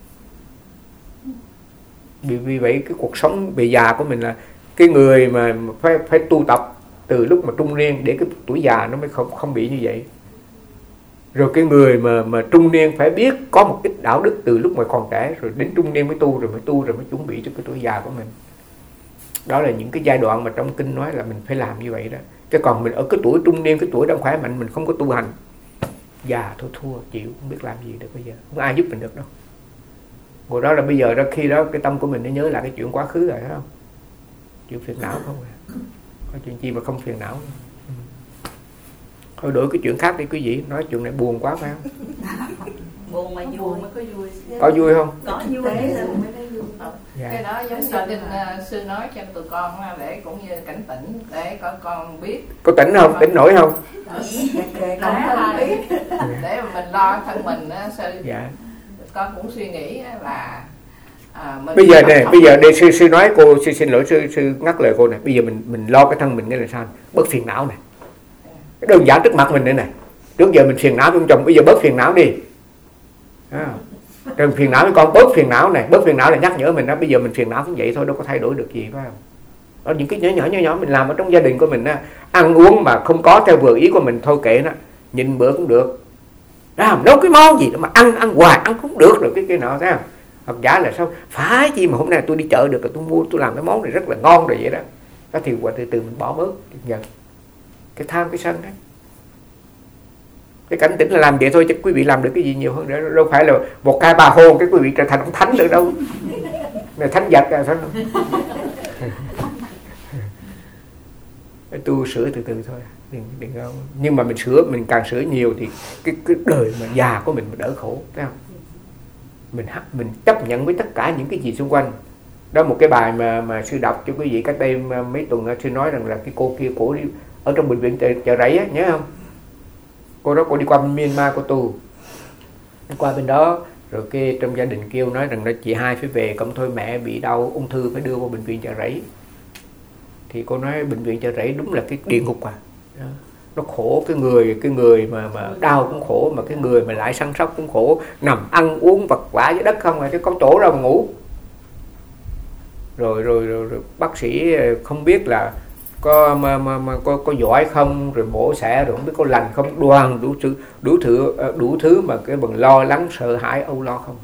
Vì, vì vậy cái cuộc sống về già của mình là cái người mà phải phải tu tập từ lúc mà trung niên để cái tuổi già nó mới không không bị như vậy. Rồi cái người mà mà trung niên phải biết có một ít đạo đức từ lúc mà còn trẻ, rồi đến trung niên mới tu, rồi mới tu rồi mới chuẩn bị cho cái tuổi già của mình. Đó là những cái giai đoạn mà trong kinh nói là mình phải làm như vậy đó. Chứ còn mình ở cái tuổi trung niên, cái tuổi đang khỏe mạnh, mình không có tu hành, già thôi thua, chịu, không biết làm gì được bây giờ, không ai giúp mình được đâu. Ngồi đó là bây giờ đó, khi đó cái tâm của mình nó nhớ lại cái chuyện quá khứ rồi, thấy không? Chuyện phiền não không à. Có chuyện gì mà không phiền não. Ừ. Thôi đổi cái chuyện khác đi quý vị, nói chuyện này buồn quá phải không? Buồn mà vui mới có vui. Có vui không? Có vui. Dạ. Cái đó giống như kinh uh, sư nói cho tụi con để cũng như cảnh tỉnh để con con biết. Có tỉnh không? Tỉnh nổi không? Để, để mà mình lo thân mình uh, sư. Dạ. Con cũng suy nghĩ là à, mình bây giờ nè, bây giờ đây sư sư nói cô, sư xin lỗi sư sư ngắt lời cô này. Bây giờ mình mình lo cái thân mình nên là sao? Bớt phiền não này. Cái đơn giản trước mặt mình nữa này. Trước giờ mình phiền não trong chồng, bây giờ bớt phiền não đi. À. Đừng phiền não với con, bớt phiền não này, bớt phiền não là nhắc nhở mình đó. Bây giờ mình phiền não cũng vậy thôi, đâu có thay đổi được gì phải không? Đó, những cái nhỏ nhỏ nhỏ nhỏ mình làm ở trong gia đình của mình á, ăn uống mà không có theo vừa ý của mình thôi kệ nó, nhìn bữa cũng được. Đó, nấu cái món gì đó mà ăn ăn hoài ăn cũng được rồi cái cái nọ thấy không? Hoặc giả là sao phải chi mà hôm nay tôi đi chợ được rồi tôi mua tôi làm cái món này rất là ngon rồi vậy đó. Đó thì qua từ từ mình bỏ bớt dần cái tham cái sân đó. Cái cảnh tỉnh là làm vậy thôi chứ quý vị làm được cái gì nhiều hơn nữa, đâu phải là một cái bà hôn cái quý vị trở thành ông thánh được đâu. Này thánh giặc à, phải không? Tu sửa từ từ thôi, đừng, đừng không. Nhưng mà mình sửa, mình càng sửa nhiều thì cái cái đời mà già của mình đỡ khổ, thấy không? Mình mình chấp nhận với tất cả những cái gì xung quanh. Đó một cái bài mà mà sư đọc cho quý vị cách đây mấy tuần, sư nói rằng là cái cô kia cổ đi ở trong bệnh viện chợ, chợ Rẫy á, nhớ không? Cô đó cô đi qua Myanmar cô tu, qua bên đó rồi cái trong gia đình kêu nói rằng là chị hai phải về, cộng thôi mẹ bị đau ung thư phải đưa vào bệnh viện chợ Rẫy. Thì cô nói bệnh viện chợ Rẫy đúng là cái địa ngục à. Đó. Nó khổ, cái người cái người mà mà đau cũng khổ, mà cái người mà lại săn sóc cũng khổ, nằm ăn uống vật vã dưới đất không à, chứ có chỗ đâu mà ngủ. Rồi rồi, rồi rồi bác sĩ không biết là có mà, mà, mà có, có giỏi không, rồi mổ xẻ rồi không biết có lành không, đoàn đủ thứ đủ thứ đủ thứ mà cái bằng lo lắng sợ hãi âu lo không.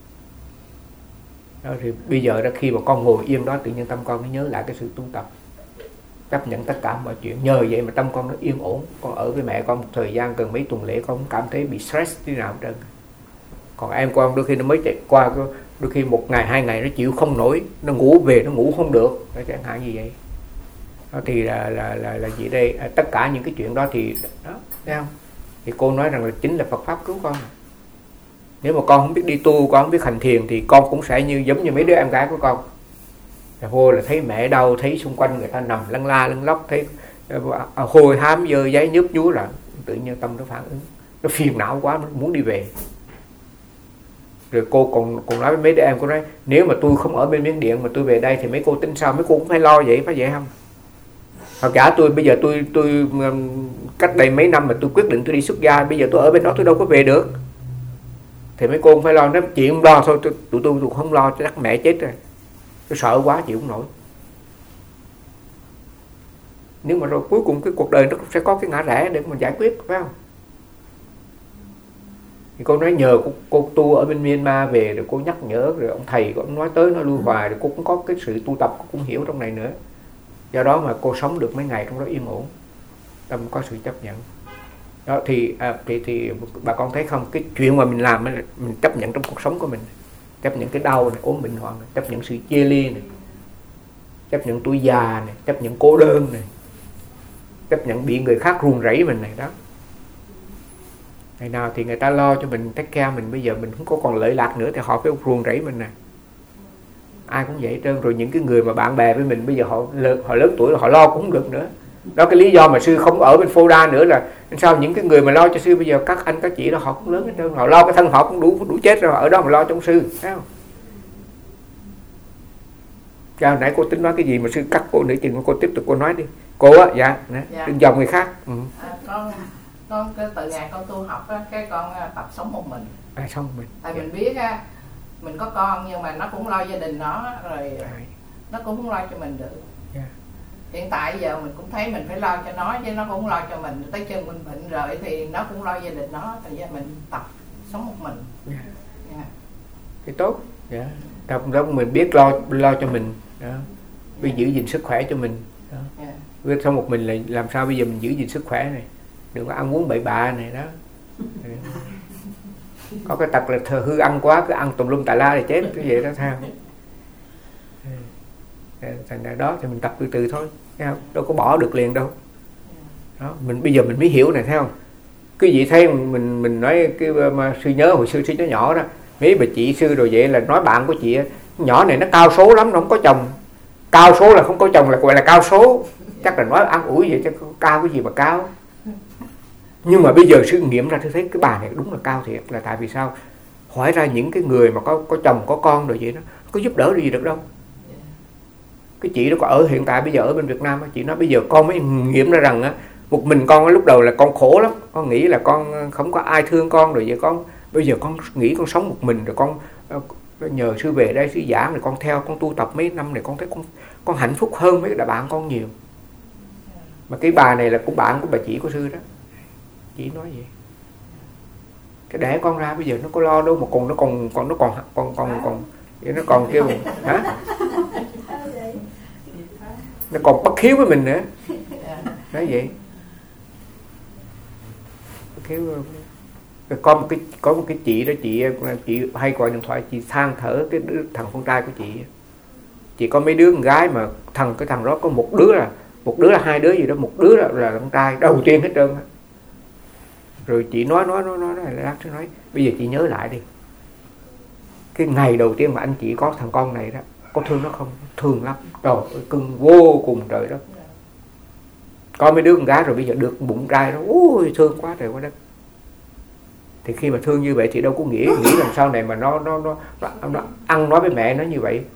Đó, thì bây giờ đó khi mà con ngồi yên đó tự nhiên tâm con mới nhớ lại cái sự tu tập, chấp nhận tất cả mọi chuyện, nhờ vậy mà tâm con nó yên ổn. Con ở với mẹ con một thời gian gần mấy tuần lễ con không cảm thấy bị stress thế nào hết trơn. Còn em con đôi khi nó mới chạy qua, đôi khi một ngày hai ngày nó chịu không nổi, nó ngủ về nó ngủ không được, nó chẳng hạn như vậy. Đó thì là là là là gì đây, à, tất cả những cái chuyện đó thì đó, thấy không? Thì cô nói rằng là chính là Phật pháp cứu con. Nếu mà con không biết đi tu, con không biết hành thiền thì con cũng sẽ như giống như mấy đứa em gái của con. Là vô là thấy mẹ đau, thấy xung quanh người ta nằm lăn la lăn lóc, thấy hôi hám dơ giấy nhớp nhúa là tự nhiên tâm nó phản ứng, nó phiền não quá, nó muốn đi về. Rồi cô còn còn nói với mấy đứa em, cô nói nếu mà tôi không ở bên Miến Điện mà tôi về đây thì mấy cô tính sao, mấy cô cũng phải lo vậy, phải vậy không? Hoặc giả tôi bây giờ tôi tôi cách đây mấy năm mà tôi quyết định tôi đi xuất gia, bây giờ tôi ở bên đó tôi đâu có về được, thì mấy cô cũng phải lo. Nếu chị không lo thôi, tụi tôi, tôi, tôi không lo, chắc mẹ chết rồi, tôi sợ quá chịu không nổi. Nhưng mà rồi cuối cùng cái cuộc đời nó cũng sẽ có cái ngã rẽ để mình giải quyết, phải không? Thì cô nói nhờ cô, cô tu ở bên Myanmar về rồi cô nhắc nhở, rồi ông thầy của ông nói tới nói lui hoài, rồi cô cũng có cái sự tu tập, cô cũng hiểu trong này nữa. Do đó mà cô sống được mấy ngày trong đó yên ổn, tâm có sự chấp nhận. Đó thì, à, thì thì bà con thấy không, cái chuyện mà mình làm mình chấp nhận trong cuộc sống của mình, chấp nhận cái đau này, ốm bệnh hoạn này, chấp nhận sự chia ly này, chấp nhận tuổi già này, chấp nhận cô đơn này, chấp nhận bị người khác ruồng rẫy mình này. Đó, ngày nào thì người ta lo cho mình, take care mình, bây giờ mình không có còn lợi lạc nữa thì họ phải ruồng rẫy mình này. Ai cũng vậy trơn. Rồi những cái người mà bạn bè với mình bây giờ họ lớn, họ lớn tuổi rồi họ lo cũng không được nữa. Đó cái lý do mà sư không ở bên Phô Đa nữa, là sao những cái người mà lo cho sư bây giờ các anh các chị đó họ cũng lớn hết trơn, họ lo cái thân họ cũng đủ đủ chết rồi, ở đó mà lo cho ông sư, thấy không? Cho hồi nãy cô tính nói cái gì mà sư cắt cô nửa chừng, cô tiếp tục cô nói đi. Cô á, dạ, dạ. đừng dòng người khác. Ừ. À, con con cái từ ngày con tu học á, cái con tập sống một mình. À, sống một mình. Tại dạ. mình biết á, mình có con nhưng mà nó cũng lo gia đình nó rồi, dạ. nó cũng không lo cho mình được. dạ. Hiện tại giờ mình cũng thấy mình phải lo cho nó chứ nó cũng lo cho mình. Tới chân mình bệnh rồi thì nó cũng lo gia đình nó, tại vì mình tập sống một mình. dạ. dạ. Thì tốt. dạ. Tập đó mình biết lo lo cho mình đó. Biết giữ gìn sức khỏe cho mình đó. dạ. Biết sống một mình là làm sao bây giờ mình giữ gìn sức khỏe này, đừng có ăn uống bậy bạ này đó. Có cái tật là thờ hư ăn quá, cứ ăn tùm lum tà la thì chết cái vậy đó theo. Thành ra đó thì mình tập từ từ thôi, thấy không? Đâu có bỏ được liền đâu. Đó, mình bây giờ mình mới hiểu này, thấy không? Cái gì thấy mình mình nói cái mà sư nhớ hồi xưa sư nhớ nhỏ đó, mấy bà chị sư rồi vậy là nói bạn của chị nhỏ này nó cao số lắm, nó không có chồng. Cao số là không có chồng là gọi là cao số. Chắc là nói ăn ủi vậy chứ cao cái gì mà cao. Nhưng mà bây giờ sư nghiệm ra tôi thấy cái bà này đúng là cao thiệt. Là tại vì sao? Hỏi ra những cái người mà có có chồng có con rồi vậy đó, có giúp đỡ được gì được đâu. Cái chị đó có ở hiện tại bây giờ ở bên Việt Nam, chị nói bây giờ con mới nghiệm ra rằng á, một mình con lúc đầu là con khổ lắm, con nghĩ là con không có ai thương con rồi vậy con bây giờ con nghĩ con sống một mình rồi con nhờ sư về đây sư giảng rồi con theo con tu tập mấy năm này con thấy con con hạnh phúc hơn mấy bạn con nhiều. Mà cái bà này là cũng bạn của bà chị của sư đó, chị nói vậy. Cái đẻ con ra bây giờ nó có lo đâu mà còn nó còn còn nó còn còn còn còn vậy nó còn kêu hả? Nó còn bất hiếu với mình nữa. Nói vậy. Bất hiếu. Có một cái có một cái chị đó, chị chị hay gọi điện thoại chị than thở cái đứa, thằng con trai của chị. Chị có mấy đứa con gái mà thằng cái thằng đó có một đứa là một đứa là hai đứa gì đó, một đứa là, là con trai đầu tiên hết trơn. Rồi chị nói nói nói nói là lát nói bây giờ chị nhớ lại đi. Cái ngày đầu tiên mà anh chị có thằng con này đó, có thương nó không? Thương lắm. Trời ơi, cưng vô cùng trời đất. Có mấy đứa con gái rồi bây giờ được bụng trai đó, ôi thương quá trời quá đất. Thì khi mà thương như vậy thì đâu có nghĩ nghĩ làm sau này mà nó nó nó, nó, nó ăn nói với mẹ nó như vậy.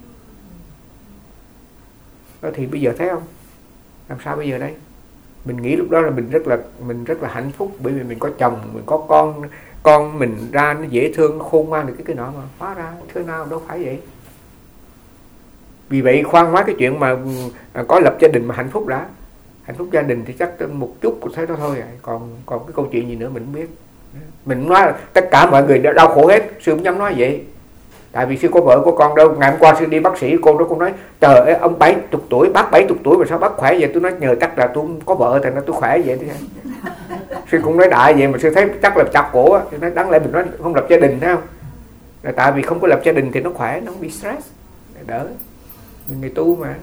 Đó thì bây giờ thấy không? Làm sao bây giờ đây? Mình nghĩ lúc đó là mình rất là mình rất là hạnh phúc bởi vì mình có chồng, mình có con, con mình ra nó dễ thương, nó khôn ngoan được cái cái nọ mà hóa ra thế nào đâu phải vậy. Vì vậy khoan nói cái chuyện mà có lập gia đình mà hạnh phúc đã. Hạnh phúc gia đình thì chắc một chút của thế đó thôi à. Còn còn cái câu chuyện gì nữa mình không biết. Mình nói là tất cả mọi người đã đau khổ hết, sư không dám nói vậy. Tại vì sư có vợ có con đâu. Ngày hôm qua sư đi bác sĩ, cô đó cũng nói trời ơi ông bảy mươi tuổi, bác bảy mươi tuổi mà sao bác khỏe vậy? Tôi nói nhờ chắc là tôi có vợ thành ra tôi khỏe vậy. Sư cũng nói đại vậy mà sư thấy chắc là chặt cổ á. Sư nói đáng lẽ mình nói không lập gia đình thấy không? Là tại vì không có lập gia đình thì nó khỏe, nó không bị stress, đỡ. Mình người tu mà.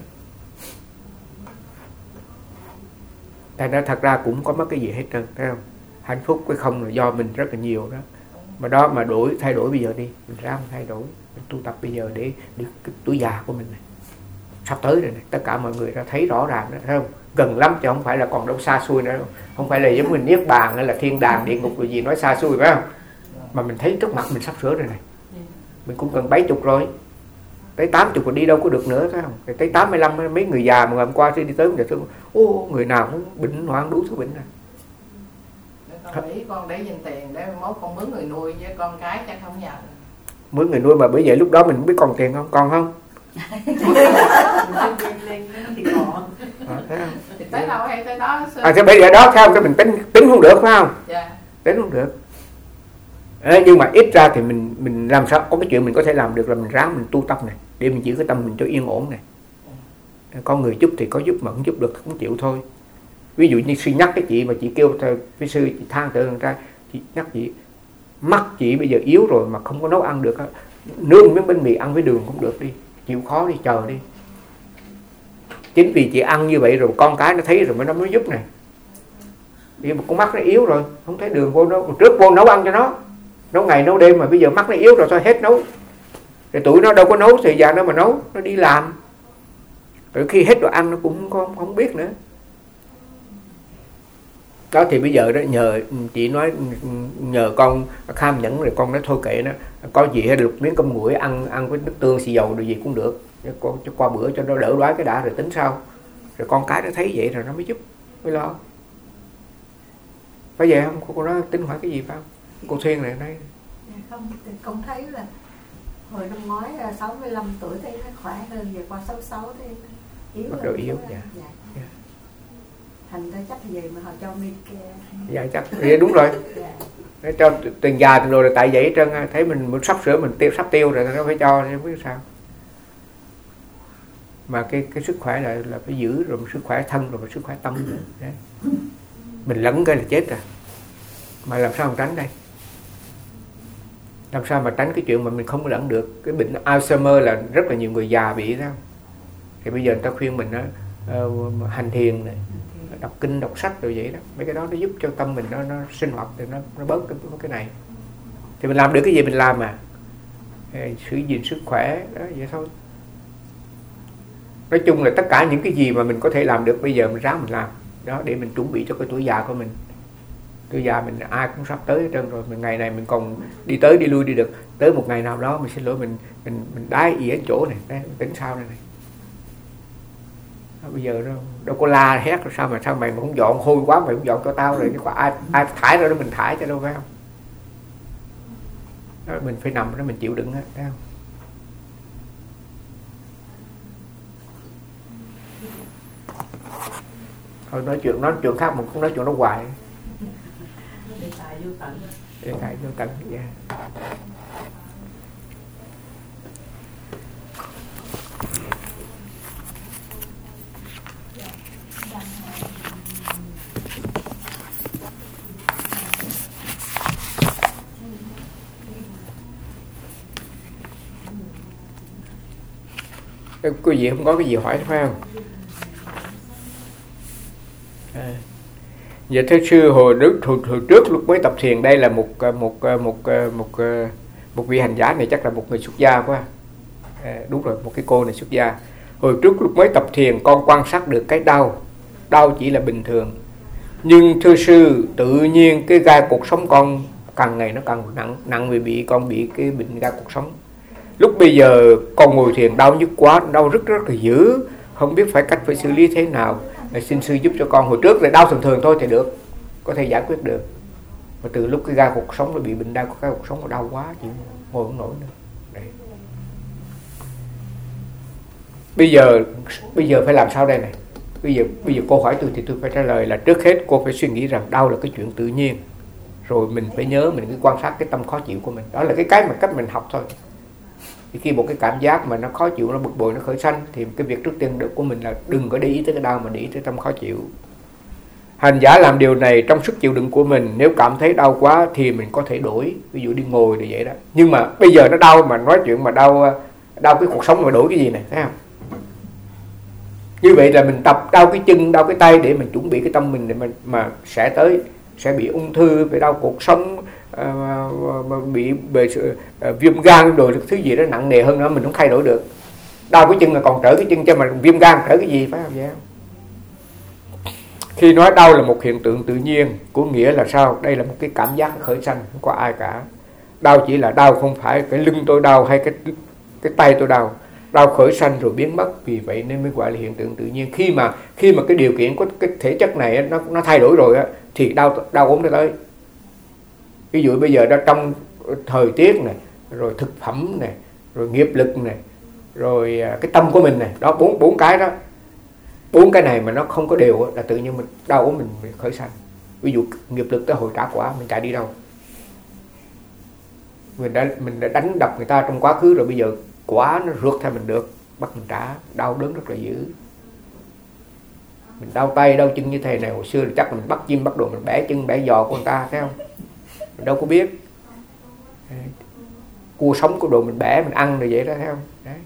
Thành ra thật ra cũng có mất cái gì hết trơn, thấy không? Hạnh phúc cái không là do mình rất là nhiều đó. Mà đó mà đổi thay đổi bây giờ đi, mình ráng thay đổi, mình tu tập bây giờ để, để cái tuổi già của mình này sắp tới rồi này, tất cả mọi người đã thấy rõ ràng đó, thấy không? Gần lắm chứ không phải là còn đâu xa xôi nữa đâu. Không phải là giống mình niết bàn hay là thiên đàng địa ngục rồi gì nói xa xôi phải không? Mà mình thấy trước mặt mình sắp sửa rồi này. Mình cũng gần bảy chục rồi. Tới tám chục còn đi đâu có được nữa thấy không? Thì tới tám mươi lăm mấy người già mà ngày hôm qua đi tới giờ thương, ô người nào cũng bệnh hoạn đủ thứ bệnh này. Con nghĩ con để dành tiền để mốt con mướn người nuôi với con cái chắc không nhờ. Mướn người nuôi mà bởi vậy lúc đó mình không biết còn tiền không? Còn không? Thì tới đâu hay tới đó. À thì bây giờ đó theo cái mình tính tính không được phải không? Dạ. Tính không được. Ê, nhưng mà ít ra thì mình mình làm sao có cái chuyện mình có thể làm được là mình ráng mình tu tập này để mình giữ cái tâm mình cho yên ổn này. Có người giúp thì có giúp mà không giúp được thì cũng chịu thôi. Ví dụ như sư nhắc cái chị mà chị kêu với sư chị than từ thằng trai, chị nhắc chị mắt chị bây giờ yếu rồi mà không có nấu ăn được, nướng miếng bánh mì ăn với đường cũng được đi, chịu khó đi, chờ đi. Chính vì chị ăn như vậy rồi con cái nó thấy rồi mới nó mới giúp này. Vì một con mắt nó yếu rồi, không thấy đường vô nó, trước vô nấu ăn cho nó, nấu ngày nấu đêm mà bây giờ mắt nó yếu rồi thôi hết nấu. Rồi tụi nó đâu có nấu thời gian đâu mà nấu, nó đi làm. Rồi khi hết đồ ăn nó cũng không, không biết nữa. Đó thì bây giờ đó nhờ chị nói nhờ con kham nhẫn rồi con nói thôi kệ nó, có gì hay lục miếng cơm nguội ăn ăn với nước tương xì dầu rồi gì cũng được. Con cho qua bữa cho nó đỡ đói cái đã rồi tính sau. Rồi con cái nó thấy vậy rồi nó mới giúp, mới lo. Phải vậy không? Cô nói tính hỏi cái gì phải không? Cô Thuyên này nói. Không, con thấy là hồi năm ngoái sáu mươi lăm tuổi thấy nó khỏe hơn, giờ qua sáu mươi sáu thấy yếu. Bắt đầu yếu, dạ. Dạ. Dạ. Thành ra chắc gì mà họ cho Medicare. Dạ chắc, dạ, đúng rồi. Dạ. Cho tiền già tiền đồ là tại vậy hết trơn, thấy mình, mình sắp sửa mình tiêu sắp tiêu rồi nó phải cho, không biết sao. Mà cái cái sức khỏe là là phải giữ, rồi sức khỏe thân rồi sức khỏe tâm nữa. Đấy. Mình lẫn cái là chết rồi. Mà làm sao mà tránh đây? Làm sao mà tránh cái chuyện mà mình không lẫn được? Cái bệnh Alzheimer là rất là nhiều người già bị đó. Thì bây giờ người ta khuyên mình đó, uh, hành thiền này, đọc kinh, đọc sách rồi vậy đó. Mấy cái đó nó giúp cho tâm mình nó, nó sinh hoạt, thì nó, nó bớt cái, cái này. Thì mình làm được cái gì mình làm mà. Giữ gìn sức khỏe, đó, vậy thôi. Nói chung là tất cả những cái gì mà mình có thể làm được bây giờ mình ráng mình làm. Đó, để mình chuẩn bị cho cái tuổi già của mình. Tuổi già mình ai cũng sắp tới hết trơn rồi. Mình ngày này mình còn đi tới đi lui đi được. Tới một ngày nào đó mình xin lỗi mình mình mình đái ý ở chỗ này, đấy, mình tính sao này này. Đó, bây giờ đâu, đâu có la hét rồi sao mà sao mày mà không dọn, hôi quá mày không dọn cho tao rồi, chứ có ai ai thải ra đó mình thải cho đâu phải không? Đó, mình phải nằm đó mình chịu đựng hết, thấy không? Thôi nói chuyện nói chuyện khác, mình không nói chuyện nó hoài. Để tại vô tận. Để tại vô tận, dạ. Quý vị không có cái gì hỏi phải không? À. Dạ thưa sư, hồi trước hồi, hồi trước lúc mới tập thiền, đây là một một một một một, một vị hành giả này chắc là một người xuất gia quá. À, đúng rồi, một cái cô này xuất gia. Hồi trước lúc mới tập thiền con quan sát được cái đau, đau chỉ là bình thường. Nhưng thưa sư, tự nhiên cái gai cuộc sống con càng ngày nó càng nặng, nặng vì bị con bị cái bệnh gai cuộc sống. Lúc bây giờ con ngồi thiền đau nhức quá, đau rất rất là dữ, không biết phải cách phải xử lý thế nào. Xin sư giúp cho con. Hồi trước là đau thường thường thôi thì được, có thể giải quyết được. Mà từ lúc cái gai cuộc sống nó bị bệnh đau, cái cuộc sống nó đau quá, chỉ ngồi không nổi nữa. Đấy. Bây giờ bây giờ phải làm sao đây này? Bây giờ bây giờ cô hỏi tôi thì tôi phải trả lời là trước hết cô phải suy nghĩ rằng đau là cái chuyện tự nhiên. Rồi mình phải nhớ mình cứ quan sát cái tâm khó chịu của mình. Đó là cái cái mà cách mình học thôi. Thì khi một cái cảm giác mà nó khó chịu, nó bực bội, nó khởi sanh, thì cái việc trước tiên được của mình là đừng có để ý tới cái đau mà để ý tới tâm khó chịu. Hành giả làm điều này trong sức chịu đựng của mình. Nếu cảm thấy đau quá thì mình có thể đổi, ví dụ đi ngồi thì vậy đó. Nhưng mà bây giờ nó đau mà nói chuyện mà đau đau cái cuộc sống mà đổi cái gì này, thấy không? Như vậy là mình tập đau cái chân, đau cái tay để mình chuẩn bị cái tâm mình để mình mà sẽ tới sẽ bị ung thư, bị đau cuộc sống, uh, bị, bị uh, viêm gan rồi thứ gì đó nặng nề hơn nữa mình không thay đổi được. Đau cái chân là còn trở cái chân cho mà viêm gan trở cái gì, phải không vậy không? Khi nói đau là một hiện tượng tự nhiên, có nghĩa là sao? Đây là một cái cảm giác khởi sanh, không có ai cả. Đau chỉ là đau, không phải cái lưng tôi đau hay cái cái tay tôi đau. Đau khởi sanh rồi biến mất, vì vậy nên mới gọi là hiện tượng tự nhiên. Khi mà khi mà cái điều kiện của cái thể chất này nó nó thay đổi rồi á, thì đau đau ốm nó tới. Ví dụ bây giờ đó trong thời tiết này, rồi thực phẩm này, rồi nghiệp lực này, rồi cái tâm của mình này, đó bốn bốn cái đó, bốn cái này mà nó không có đều là tự nhiên mình đau ốm mình, mình khởi sanh. Ví dụ nghiệp lực tới hồi trả quả, mình chạy đi đâu? Mình đã mình đã đánh đập người ta trong quá khứ rồi, bây giờ quả nó rượt theo mình được, bắt mình trả, đau đớn rất là dữ. Mình đau tay đau chân như thế này, hồi xưa là chắc mình bắt chim bắt đồ mình bẻ chân bẻ giò của người ta, thấy không? Mình đâu có biết. Cua sống của đồ mình bẻ mình ăn rồi vậy đó, thấy không?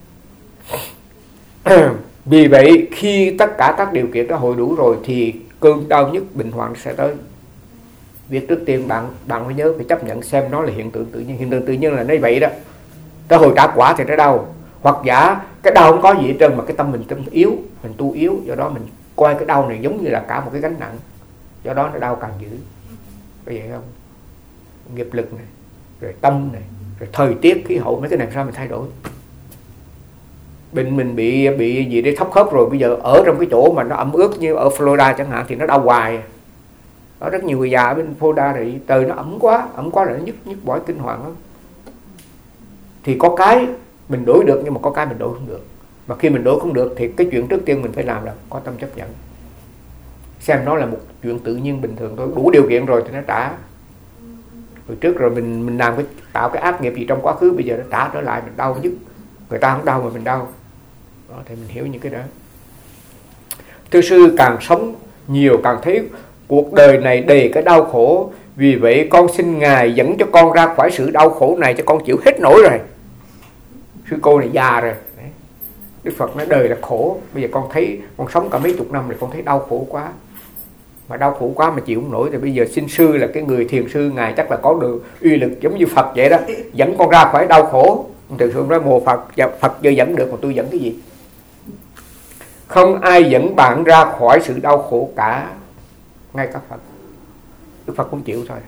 Đấy. Vì vậy khi tất cả các điều kiện đã hội đủ rồi thì cơn đau nhức bệnh hoạn sẽ tới. Việc trước tiên bạn bạn phải nhớ, phải chấp nhận xem nó là hiện tượng tự nhiên. Hiện tượng tự nhiên là nó vậy đó. Tới hồi trả quả thì nó đau. Hoặc giả cái đau không có gì hết trơn mà cái tâm mình tâm yếu, mình tu yếu, do đó mình coi cái đau này giống như là cả một cái gánh nặng, do đó nó đau càng dữ. Có vậy không? Nghiệp lực này, rồi tâm này, rồi thời tiết khí hậu, mấy cái này sao mình thay đổi? Bệnh mình bị bị gì để thấp khớp rồi, bây giờ ở trong cái chỗ mà nó ẩm ướt như ở Florida chẳng hạn thì nó đau hoài. Có rất nhiều người già ở bên Florida thì trời nó ẩm quá, ẩm quá là nó nhức nhức mỏi kinh hoàng lắm. Thì có cái mình đổi được nhưng mà có cái mình đổi không được. Mà khi mình đổi không được thì cái chuyện trước tiên mình phải làm là có tâm chấp nhận. Xem nó là một chuyện tự nhiên bình thường thôi, đủ điều kiện rồi thì nó trả. Hồi trước rồi mình mình làm cái tạo cái ác nghiệp gì trong quá khứ, bây giờ nó trả trở lại, mình đau nhất. Người ta không đau mà mình đau. Đó, thì mình hiểu những cái đó. Thưa sư, càng sống nhiều càng thấy cuộc đời này đầy cái đau khổ. Vì vậy con xin Ngài dẫn cho con ra khỏi sự đau khổ này, cho con chịu hết nổi rồi. Sư cô này già rồi. Đấy. Đức Phật nói đời là khổ. Bây giờ con thấy con sống cả mấy chục năm rồi, con thấy đau khổ quá. Mà đau khổ quá mà chịu không nổi. Thì bây giờ xin sư là cái người thiền sư, Ngài chắc là có được uy lực giống như Phật vậy đó, dẫn con ra khỏi đau khổ. Thiền sư nói mồ Phật, Phật chưa dẫn được mà tôi dẫn cái gì? Không ai dẫn bạn ra khỏi sự đau khổ cả, ngay cả Phật. Đức Phật cũng chịu thôi.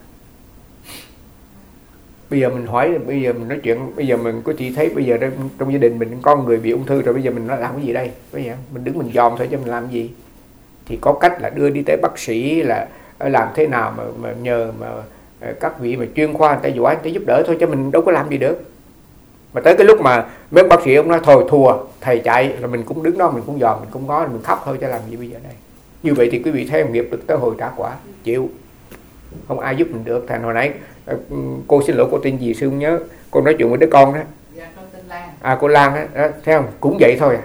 Bây giờ mình hỏi, bây giờ mình nói chuyện, bây giờ mình có chỉ thấy bây giờ trong gia đình mình có người bị ung thư rồi, bây giờ mình làm cái gì đây? Bây giờ mình đứng mình dòm thôi chứ mình làm cái gì? Thì có cách là đưa đi tới bác sĩ, là làm thế nào mà, mà nhờ mà các vị mà chuyên khoa người ta giỏi, người ta giúp đỡ thôi, chứ mình đâu có làm gì được. Mà tới cái lúc mà mấy bác sĩ ông nói thôi thua, thầy chạy, rồi mình cũng đứng đó, mình cũng dòm, mình cũng ngó, mình khóc thôi chứ làm gì bây giờ đây. Như vậy thì quý vị thấy nghiệp được tới hồi trả quả, chịu. Không ai giúp mình được. Thành hồi nãy cô xin lỗi, cô tên gì sư không nhớ, cô nói chuyện với đứa con đó. Dạ, con tên Lan. À, cô Lan đó, đó, thấy không? Cũng vậy thôi à.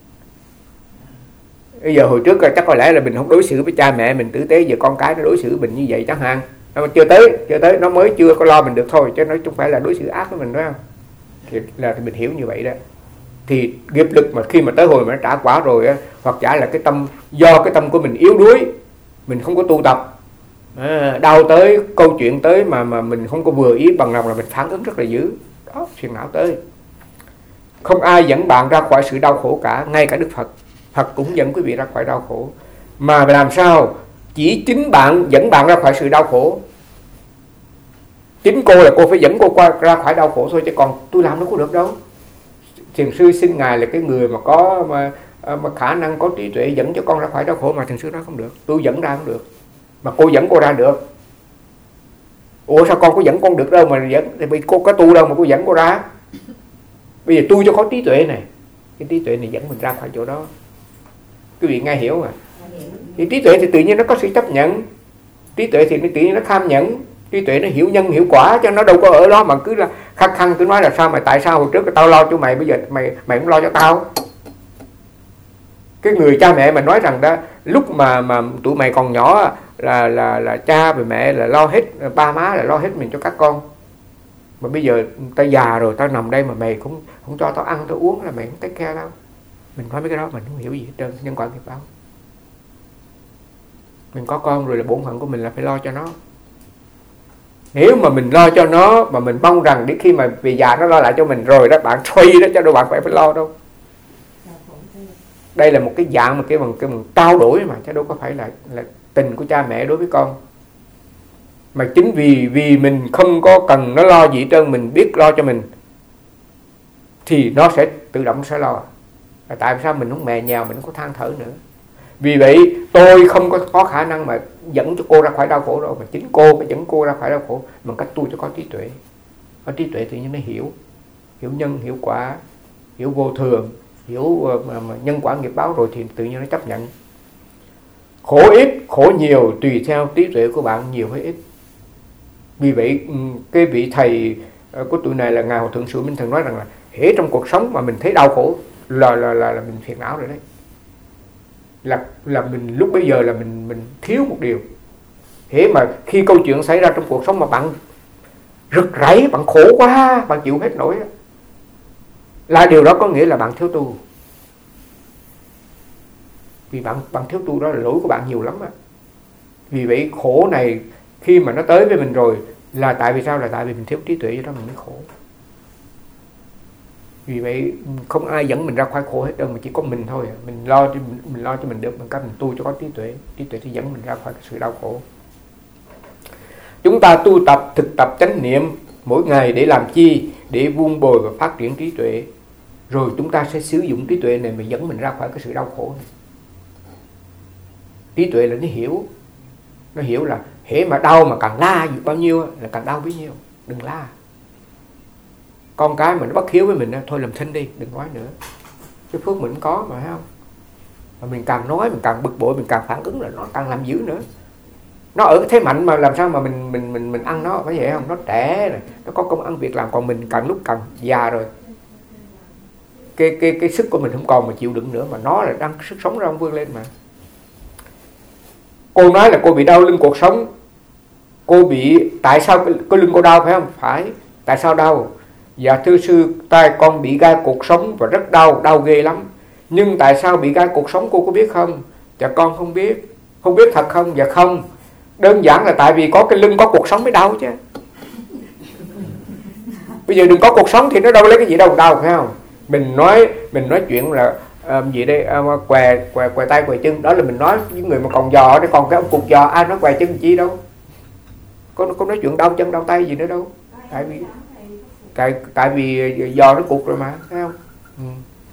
Bây giờ hồi trước chắc có lẽ là mình không đối xử với cha mẹ mình tử tế, giờ con cái nó đối xử mình như vậy chẳng hạn. Nó chưa tới, chưa tới, nó mới chưa có lo mình được thôi, chứ nó không phải là đối xử ác với mình, phải không? Thì là thì mình hiểu như vậy đó. Thì nghiệp lực mà khi mà tới hồi mà nó trả quả rồi á, hoặc giả là cái tâm, do cái tâm của mình yếu đuối, mình không có tu tập, à, đau tới, câu chuyện tới mà mà mình không có vừa ý bằng lòng là mình phản ứng rất là dữ. Đó, phiền não tới. Không ai dẫn bạn ra khỏi sự đau khổ cả, ngay cả Đức Phật. Phật cũng dẫn quý vị ra khỏi đau khổ. Mà làm sao? Chỉ chính bạn dẫn bạn ra khỏi sự đau khổ. Chính cô là cô phải dẫn cô qua ra khỏi đau khổ thôi, chứ còn tôi làm nó có được đâu. Thiền sư xin Ngài là cái người mà có mà, mà khả năng, có trí tuệ dẫn cho con ra khỏi đau khổ, mà thiền sư nói không được. Tôi dẫn ra không được. Mà cô dẫn cô ra được. Ủa sao con có dẫn con được đâu mà dẫn? Thì vì cô có tu đâu mà cô dẫn cô ra. Bây giờ tu cho có trí tuệ này. Cái trí tuệ này dẫn mình ra khỏi chỗ đó. Quý vị nghe hiểu mà. Thì trí tuệ thì tự nhiên nó có sự chấp nhận. Trí tuệ thì tự nhiên nó tham nhẫn. Trí tuệ nó hiểu nhân hiểu quả, cho nó đâu có ở đó mà cứ là khăng khăng cứ nói là sao mà tại sao hồi trước tao lo cho mày, bây giờ mày mày cũng lo cho tao. Cái người cha mẹ mà nói rằng đó, lúc mà mà tụi mày còn nhỏ là là là cha và mẹ là lo hết, ba má là lo hết mình cho các con. Mà bây giờ tao già rồi, tao nằm đây mà mày cũng không cho tao ăn tao uống, là mày không take care đâu. Mình nói mấy cái đó mình không hiểu gì hết trơn, nhân quả nghiệp báo. Mình có con rồi là bổn phận của mình là phải lo cho nó. Nếu mà mình lo cho nó mà mình mong rằng đến khi mà về già nó lo lại cho mình rồi đó, bạn suy đó, cho đâu bạn phải phải lo đâu. Đây là một cái dạng mà cái bằng cái bằng trao đổi mà, chứ đâu có phải là là tình của cha mẹ đối với con. Mà chính vì vì mình không có cần nó lo gì hết trơn, mình biết lo cho mình thì nó sẽ tự động sẽ lo. Tại sao mình không mè nhào, mình không có than thở nữa. Vì vậy tôi không có, có khả năng mà dẫn cho cô ra khỏi đau khổ đâu, mà chính cô phải dẫn cô ra khỏi đau khổ bằng cách tu cho có trí tuệ. Có trí tuệ thì nó hiểu, hiểu nhân, hiểu quả, hiểu vô thường, hiểu mà, mà nhân quả nghiệp báo rồi thì tự nhiên nó chấp nhận. Khổ ít, khổ nhiều tùy theo trí tuệ của bạn nhiều hay ít. Vì vậy cái vị thầy của tụi này là Ngài Hòa Thượng Sự Minh Thần nói rằng là hễ trong cuộc sống mà mình thấy đau khổ là là là, là mình phiền não rồi đấy. Là là mình lúc bây giờ là mình mình thiếu một điều. Hễ mà khi câu chuyện xảy ra trong cuộc sống mà bạn rực rẫy, bạn khổ quá, bạn chịu hết nổi, là điều đó có nghĩa là bạn thiếu tu. Vì bạn bạn thiếu tu đó là lỗi của bạn nhiều lắm á. Vì vậy khổ này khi mà nó tới với mình rồi là tại vì sao? Là tại vì mình thiếu trí tuệ, do đó mình mới khổ. Vì vậy không ai dẫn mình ra khỏi khổ hết đâu, mà chỉ có mình thôi. Mình lo cho mình, mình lo cho mình được bằng cách mình tu cho có trí tuệ. Trí tuệ thì dẫn mình ra khỏi cái sự đau khổ. Chúng ta tu tập, thực tập chánh niệm mỗi ngày để làm chi? Để vun bồi và phát triển trí tuệ. rồi chúng ta sẽ sử dụng trí tuệ này mà dẫn mình ra khỏi cái sự đau khổ này. Trí tuệ là nó hiểu, nó hiểu là hễ mà đau mà càng la bao nhiêu là càng đau bấy nhiêu, đừng la. Con cái mà nó bất hiếu với mình thôi làm thinh đi, đừng nói nữa. Cái phước mình có mà, thấy không? Mà mình càng nói mình càng bực bội, mình càng phản ứng là nó càng làm dữ nữa. Nó ở thế mạnh mà làm sao mà mình mình mình mình ăn nó, phải vậy không? Nó trẻ này, nó có công ăn việc làm, còn mình càng lúc càng già rồi. Cái cái cái sức của mình không còn mà chịu đựng nữa, mà nó là đang sức sống ra không vươn lên mà. Cô nói là cô bị đau lưng cuộc sống. Cô bị, tại sao cái, cái lưng cô đau phải không? Phải. Tại sao đau? Dạ thưa sư, tay con bị gai cuộc sống và rất đau, đau ghê lắm. Nhưng tại sao bị gai cuộc sống cô có biết không? Dạ con không biết. Không biết thật không? Dạ không. Đơn giản là tại vì có cái lưng có cuộc sống mới đau chứ. Bây giờ đừng có cuộc sống thì nó đâu lấy cái gì đâu đau, phải không? Mình nói mình nói chuyện là um, gì đây um, què què què tay què chân, đó là mình nói với người mà còn giò, để còn cái ông cục giò ai nói què chân chi đâu. Có có nói chuyện đau chân đau tay gì nữa đâu. Tại vì tại tại vì giò nó cục rồi mà, thấy không? Ừ.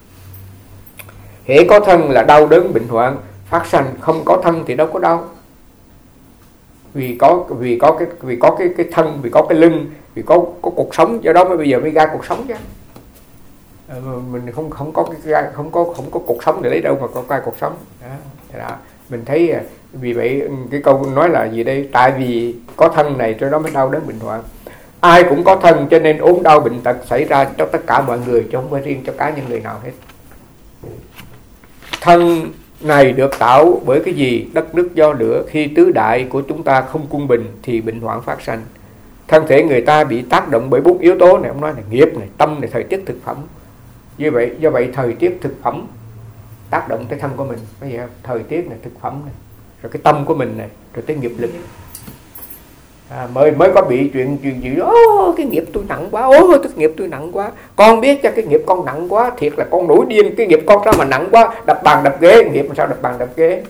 Hễ có thân là đau đớn bệnh hoạn phát sanh, không có thân thì đâu có đau. Vì có vì có cái vì có cái cái thân, vì có cái lưng, vì có có cuộc sống, do đó mới bây giờ mới ra cuộc sống chứ. À, mình không không có cái không có không có cuộc sống để lấy đâu mà có cái cuộc sống. Đó, đó. Mình thấy vì vậy cái câu nói là gì đây? Tại vì có thân này cho nó mới đau đớn bệnh hoạn. Ai cũng có thân cho nên ốm đau bệnh tật xảy ra cho tất cả mọi người, chứ không phải riêng cho cá nhân người nào hết. Thân này được tạo bởi cái gì? Đất nước do lửa. Khi tứ đại của chúng ta không cung bình thì bệnh hoạn phát sanh. Thân thể người ta bị tác động bởi bốn yếu tố này, ông nói là nghiệp này, tâm này, thời tiết, thực phẩm. Như vậy, do vậy thời tiết, thực phẩm tác động tới thân của mình. Bây giờ thời tiết này, thực phẩm này, rồi cái tâm của mình này, rồi tới nghiệp lực. À, mới mới có bị chuyện chuyện gì đó, cái nghiệp tôi nặng quá, ô cái nghiệp tôi nặng quá. Con biết cho cái nghiệp con nặng quá, thiệt là con nổi điên, cái nghiệp con sao mà nặng quá, đập bàn đập ghế. Nghiệp mà sao đập bàn đập ghế?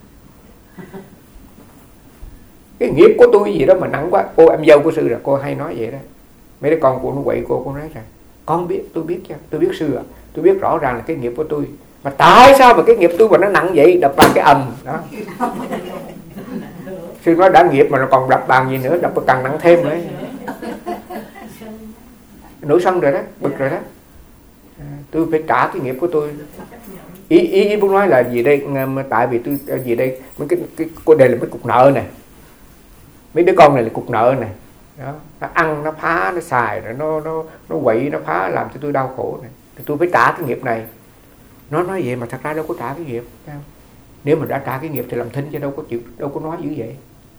Cái nghiệp của tôi gì đó mà nặng quá. Cô em dâu của sư là cô hay nói vậy đó. Mấy đứa con cô nó quậy cô, cô nói rằng con biết, tôi biết chứ, tôi biết sư ạ, à. Tôi biết rõ ràng là cái nghiệp của tôi, mà tại sao mà cái nghiệp tôi mà nó nặng vậy, đập bàn cái ầm đó. Sư nói đã nghiệp mà nó còn đập bàn gì nữa, đập càng nặng thêm nữa. Nổi sân rồi đó, bực rồi đó. À, tôi phải trả cái nghiệp của tôi. Ý ý, ý muốn nói là gì đây? Tại vì tôi gì đây? Mấy cái cái cô đây là mấy cục nợ này. Mấy đứa con này là cục nợ này. Đó, nó ăn, nó phá, nó xài, rồi nó nó nó quậy, nó phá làm cho tôi đau khổ này. Thì tôi phải trả cái nghiệp này. Nó nói vậy mà thật ra đâu có trả cái nghiệp, phải không? Nếu mà đã trả cái nghiệp thì làm thinh chứ đâu có chịu, đâu có nói dữ vậy.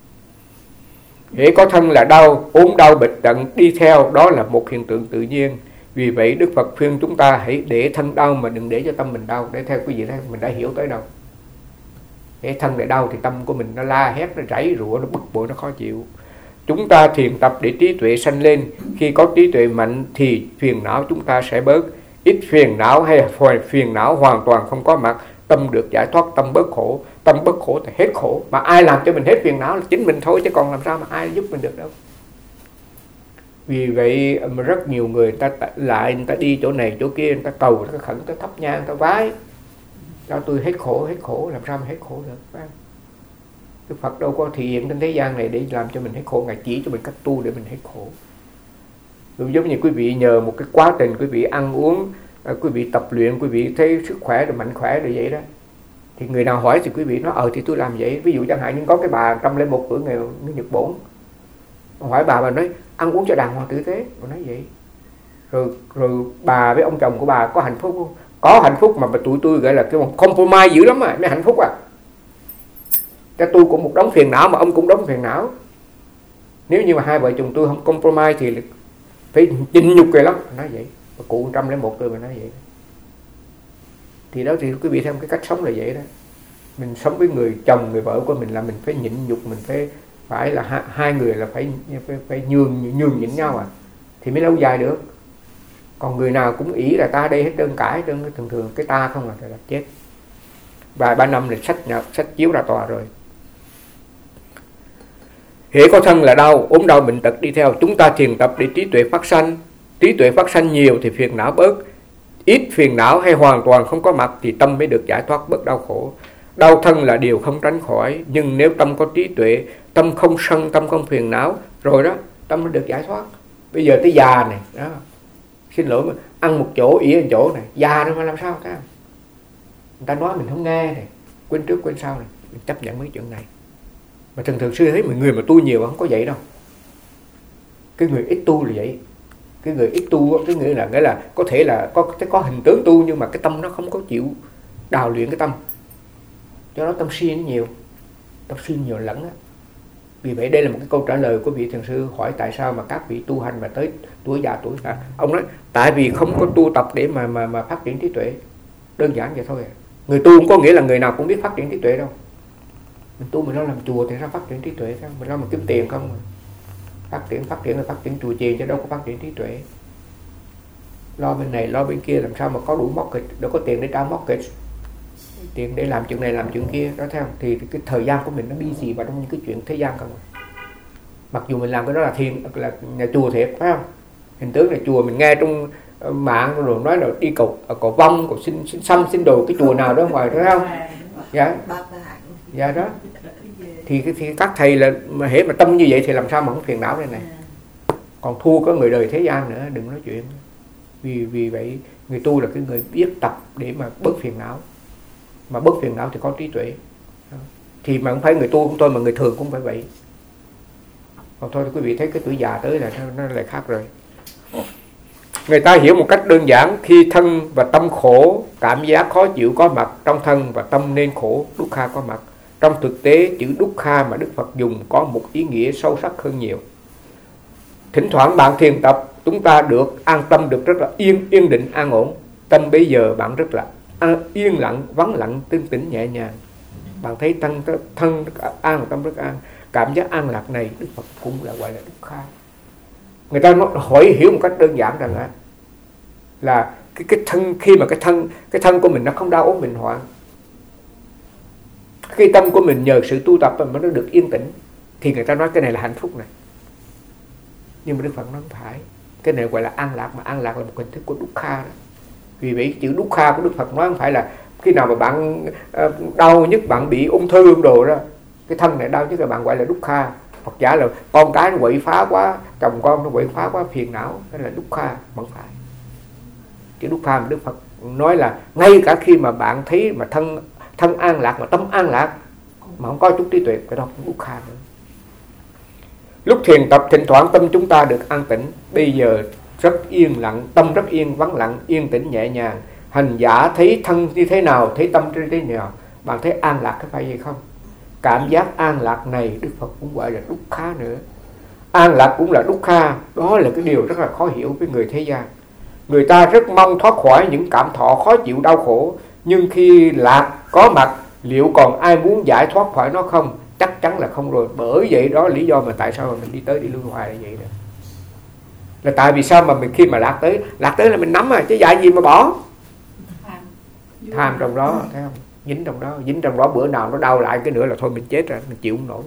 Hễ có thân là đau, ốm đau bệnh tật đi theo, đó là một hiện tượng tự nhiên. Vì vậy Đức Phật khuyên chúng ta hãy để thân đau mà đừng để cho tâm mình đau. Để theo quý vị thấy mình đã hiểu tới đâu. Hễ thân để đau thì tâm của mình nó la hét, nó rảy rụa, nó bực bội, nó khó chịu. Chúng ta thiền tập để trí tuệ sanh lên. Khi có trí tuệ mạnh thì phiền não chúng ta sẽ bớt. Ít phiền não hay phiền não hoàn toàn không có mặt, tâm được giải thoát, tâm bớt khổ. Tâm bớt khổ thì hết khổ. Mà ai làm cho mình hết phiền não là chính mình thôi, chứ còn làm sao mà ai giúp mình được đâu. Vì vậy mà rất nhiều người, người ta lại, người ta đi chỗ này chỗ kia, người ta cầu, người ta khẩn, người ta thắp nhang, người ta vái cho tôi hết khổ, hết khổ. Làm sao mà hết khổ được, phải không? Đức Phật đâu có thị hiện trên thế gian này để làm cho mình hết khổ. Ngài chỉ cho mình cách tu để mình hết khổ. Đúng giống như quý vị nhờ một cái quá trình quý vị ăn uống, quý vị tập luyện, quý vị thấy sức khỏe rồi mạnh khỏe rồi vậy đó, thì người nào hỏi thì quý vị nói ờ thì tôi làm vậy. Ví dụ chẳng hạn như có cái bà một trăm lẻ một tuổi người Nhật Bổn, hỏi bà, bà nói ăn uống cho đàng hoàng tử tế, bà nói vậy. Rồi rồi bà với ông chồng của bà có hạnh phúc không? Có hạnh phúc, mà tụi tôi gọi là cái compromise dữ lắm à, mới hạnh phúc à. Cho tôi cũng một đống phiền não mà ông cũng đống phiền não. Nếu như mà hai vợ chồng tôi không compromise thì phải chinh nhục rồi lắm, nói vậy. Bà cụ một trăm lẻ một tuổi mà nói vậy. Thì đó thì quý vị thêm cái cách sống là vậy đó. Mình sống với người chồng, người vợ của mình là mình phải nhịn nhục, mình phải phải là hai, hai người là phải phải, phải nhường nhường nhịn nhau à, thì mới lâu dài được. Còn người nào cũng ý là ta đây hết đơn cãi, đơn thường thường cái ta không à, là chết. Vài ba năm là sách nhập sách chiếu ra tòa rồi. Hễ có thân là đau, ốm đau bệnh tật đi theo. Chúng ta thiền tập để trí tuệ phát sanh. Trí tuệ phát sanh nhiều thì phiền não bớt. ít phiền não hay hoàn toàn không có mặt thì tâm mới được giải thoát bớt đau khổ. Đau thân là điều không tránh khỏi, nhưng nếu tâm có trí tuệ, tâm không sân, tâm không phiền não, rồi đó, tâm nó được giải thoát. Bây giờ tới già này, đó, xin lỗi mà ăn một chỗ, ỉa một chỗ này, già rồi mà làm sao ta? Người ta nói mình không nghe này, quên trước quên sau này, mình chấp nhận mấy chuyện này. Mà thường thường sư thấy mọi người mà tu nhiều không có vậy đâu. Cái người ít tu là vậy. Cái người ít tu, cái người là nghĩa là có thể là có có hình tướng tu, nhưng mà cái tâm nó không có chịu đào luyện cái tâm. Cho đó tâm si nó nhiều, tâm si nhiều lẫn á. Vì vậy đây là một cái câu trả lời của vị thiền sư hỏi tại sao mà các vị tu hành mà tới tuổi già tuổi già. Ông nói tại vì không có tu tập để mà mà mà phát triển trí tuệ. Đơn giản vậy thôi. Người tu không có nghĩa là người nào cũng biết phát triển trí tuệ đâu. Mình tu mình lo làm chùa thì sao phát triển trí tuệ không? Mình lo mà kiếm tiền không? Phát triển phát triển là phát triển chùa chiền chứ đâu có phát triển trí tuệ. Lo bên này lo bên kia làm sao mà có đủ mortgage, đâu có tiền để trả mortgage, tiền để làm chuyện này làm chuyện kia đó, thấy không? Thì cái thời gian của mình nó busy vào trong những cái chuyện thế gian không. Mặc dù mình làm cái đó là thiền, là nhà chùa thiệt, phải không? Hình tướng là chùa mình nghe trong mạng rồi nói là đi cầu cầu vong, cầu xin xin xăm xin đồ cái chùa nào đó ngoài đó, phải không? Dạ, dạ đó. Thì, thì các thầy là mà hễ mà tâm như vậy thì làm sao mà không phiền não đây này. Còn thua có người đời thế gian nữa, đừng nói chuyện. Vì vì vậy người tu là cái người biết tập để mà bớt phiền não. Mà bớt phiền não thì có trí tuệ. Thì mà không phải người tu không thôi, mà người thường cũng phải vậy. Còn thôi quý vị thấy cái tuổi già tới là nó, nó lại khác rồi. Người ta hiểu một cách đơn giản, khi thân và tâm khổ, cảm giác khó chịu có mặt trong thân và tâm nên khổ, dukkha có mặt. Trong thực tế chữ dukkha mà Đức Phật dùng có một ý nghĩa sâu sắc hơn nhiều. Thỉnh thoảng bạn thiền tập, chúng ta được an tâm, được rất là yên yên định an ổn. Tâm bây giờ bạn rất là an, yên lặng, vắng lặng, tinh tĩnh nhẹ nhàng. Bạn thấy thân thân an và tâm rất an. Cảm giác an lạc này Đức Phật cũng là gọi là dukkha. Người ta nói, hỏi hiểu một cách đơn giản rằng là, là cái cái thân khi mà cái thân cái thân của mình nó không đau ốm bệnh hoạn, khi tâm của mình nhờ sự tu tập mà nó được yên tĩnh, thì người ta nói cái này là hạnh phúc này. Nhưng mà Đức Phật nói không phải, cái này gọi là an lạc, mà an lạc là một hình thức của dukkha đó. Vì vậy chữ dukkha của Đức Phật nói không phải là khi nào mà bạn uh, đau nhất, bạn bị ung thư ung đồ đó, cái thân này đau nhất là bạn gọi là dukkha. Hoặc giả là con cái nó quậy phá quá, chồng con nó quậy phá quá phiền não, đó là dukkha. Không phải. Chữ dukkha mà Đức Phật nói là ngay cả khi mà bạn thấy mà thân thân an lạc, mà tâm an lạc, mà không có chút trí tuệ, cái đó cũng dukkha nữa. Lúc thiền tập thỉnh thoảng tâm chúng ta được an tĩnh. Bây giờ rất yên lặng, tâm rất yên vắng lặng, yên tĩnh nhẹ nhàng. Hành giả thấy thân như thế nào, thấy tâm như thế nào, bạn thấy an lạc có phải vậy không? Cảm giác an lạc này Đức Phật cũng gọi là dukkha nữa. An lạc cũng là dukkha. Đó là cái điều rất là khó hiểu với người thế gian. Người ta rất mong thoát khỏi những cảm thọ khó chịu đau khổ, nhưng khi lạc có mặt, liệu còn ai muốn giải thoát khỏi nó không? Chắc chắn là không rồi. Bởi vậy đó là lý do mà tại sao mà mình đi tới đi luân hồi là vậy đó. Là tại vì sao mà mình khi mà lạc tới, lạc tới là mình nắm à, chứ dạy gì mà bỏ. Tham trong đó, thấy không? Dính trong đó, dính trong đó, bữa nào nó đau lại cái nữa là thôi mình chết rồi, mình chịu không nổi.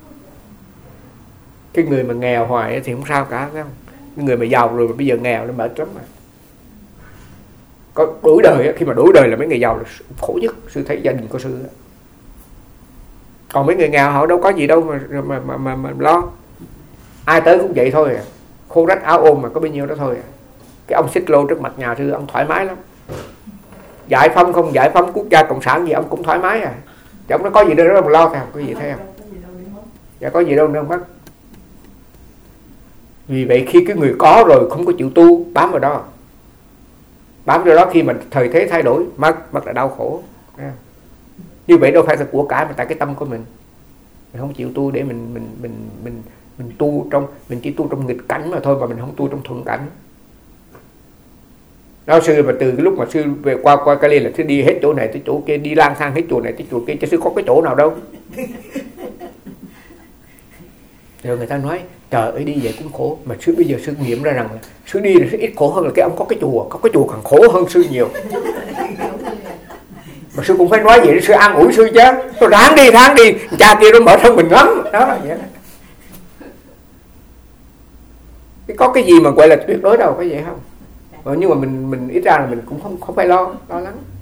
Cái người mà nghèo hoài thì không sao cả, thấy không? Cái người mà giàu rồi mà bây giờ nghèo nó mệt lắm mà. Có đổi đời, khi mà đổi đời là mấy người giàu là khổ nhất. Sư thấy gia đình của sư đó. Còn mấy người nghèo họ đâu có gì đâu mà mà mà, mà, mà lo. Ai tới cũng vậy thôi à. Khô rách áo ôm mà có bao nhiêu đó thôi à. Cái ông xích lô trước mặt nhà sư, ông thoải mái lắm. Giải phóng không giải phóng quốc gia cộng sản gì ông cũng thoải mái à. Chứ ông nó có gì đâu đó mà lo theo, có gì thấy không? Dạ có gì đâu nữa mất. Vì vậy khi cái người có rồi không có chịu tu, bám vào đó, bám vào đó, khi mà thời thế thay đổi mất mất là đau khổ. Như vậy đâu phải là của cải, mà tại cái tâm của mình. Mình không chịu tu để mình mình mình mình mình tu trong mình chỉ tu trong nghịch cảnh mà thôi, mà mình không tu trong thuận cảnh. Đó sư mà từ cái lúc mà sư về qua qua Cali là sư đi hết chỗ này tới chỗ kia, đi lang thang hết chỗ này tới chỗ kia, chứ sư có cái chỗ nào đâu. Rồi người ta nói trời ơi đi vậy cũng khổ, mà sư bây giờ sư nghiệm ra rằng là sư đi là sư ít khổ hơn là cái ông có cái chùa, có cái chùa càng khổ hơn sư nhiều. Mà sư cũng phải nói vậy để sư an ủi sư chứ. Tôi ráng đi, ráng đi, cha kia nó mở thân mình lắm. Đó, vậy đó. Có cái gì mà gọi là tuyệt đối đâu, phải vậy không? nhưng mà mình mình ít ra là mình cũng không không phải lo lo lắng.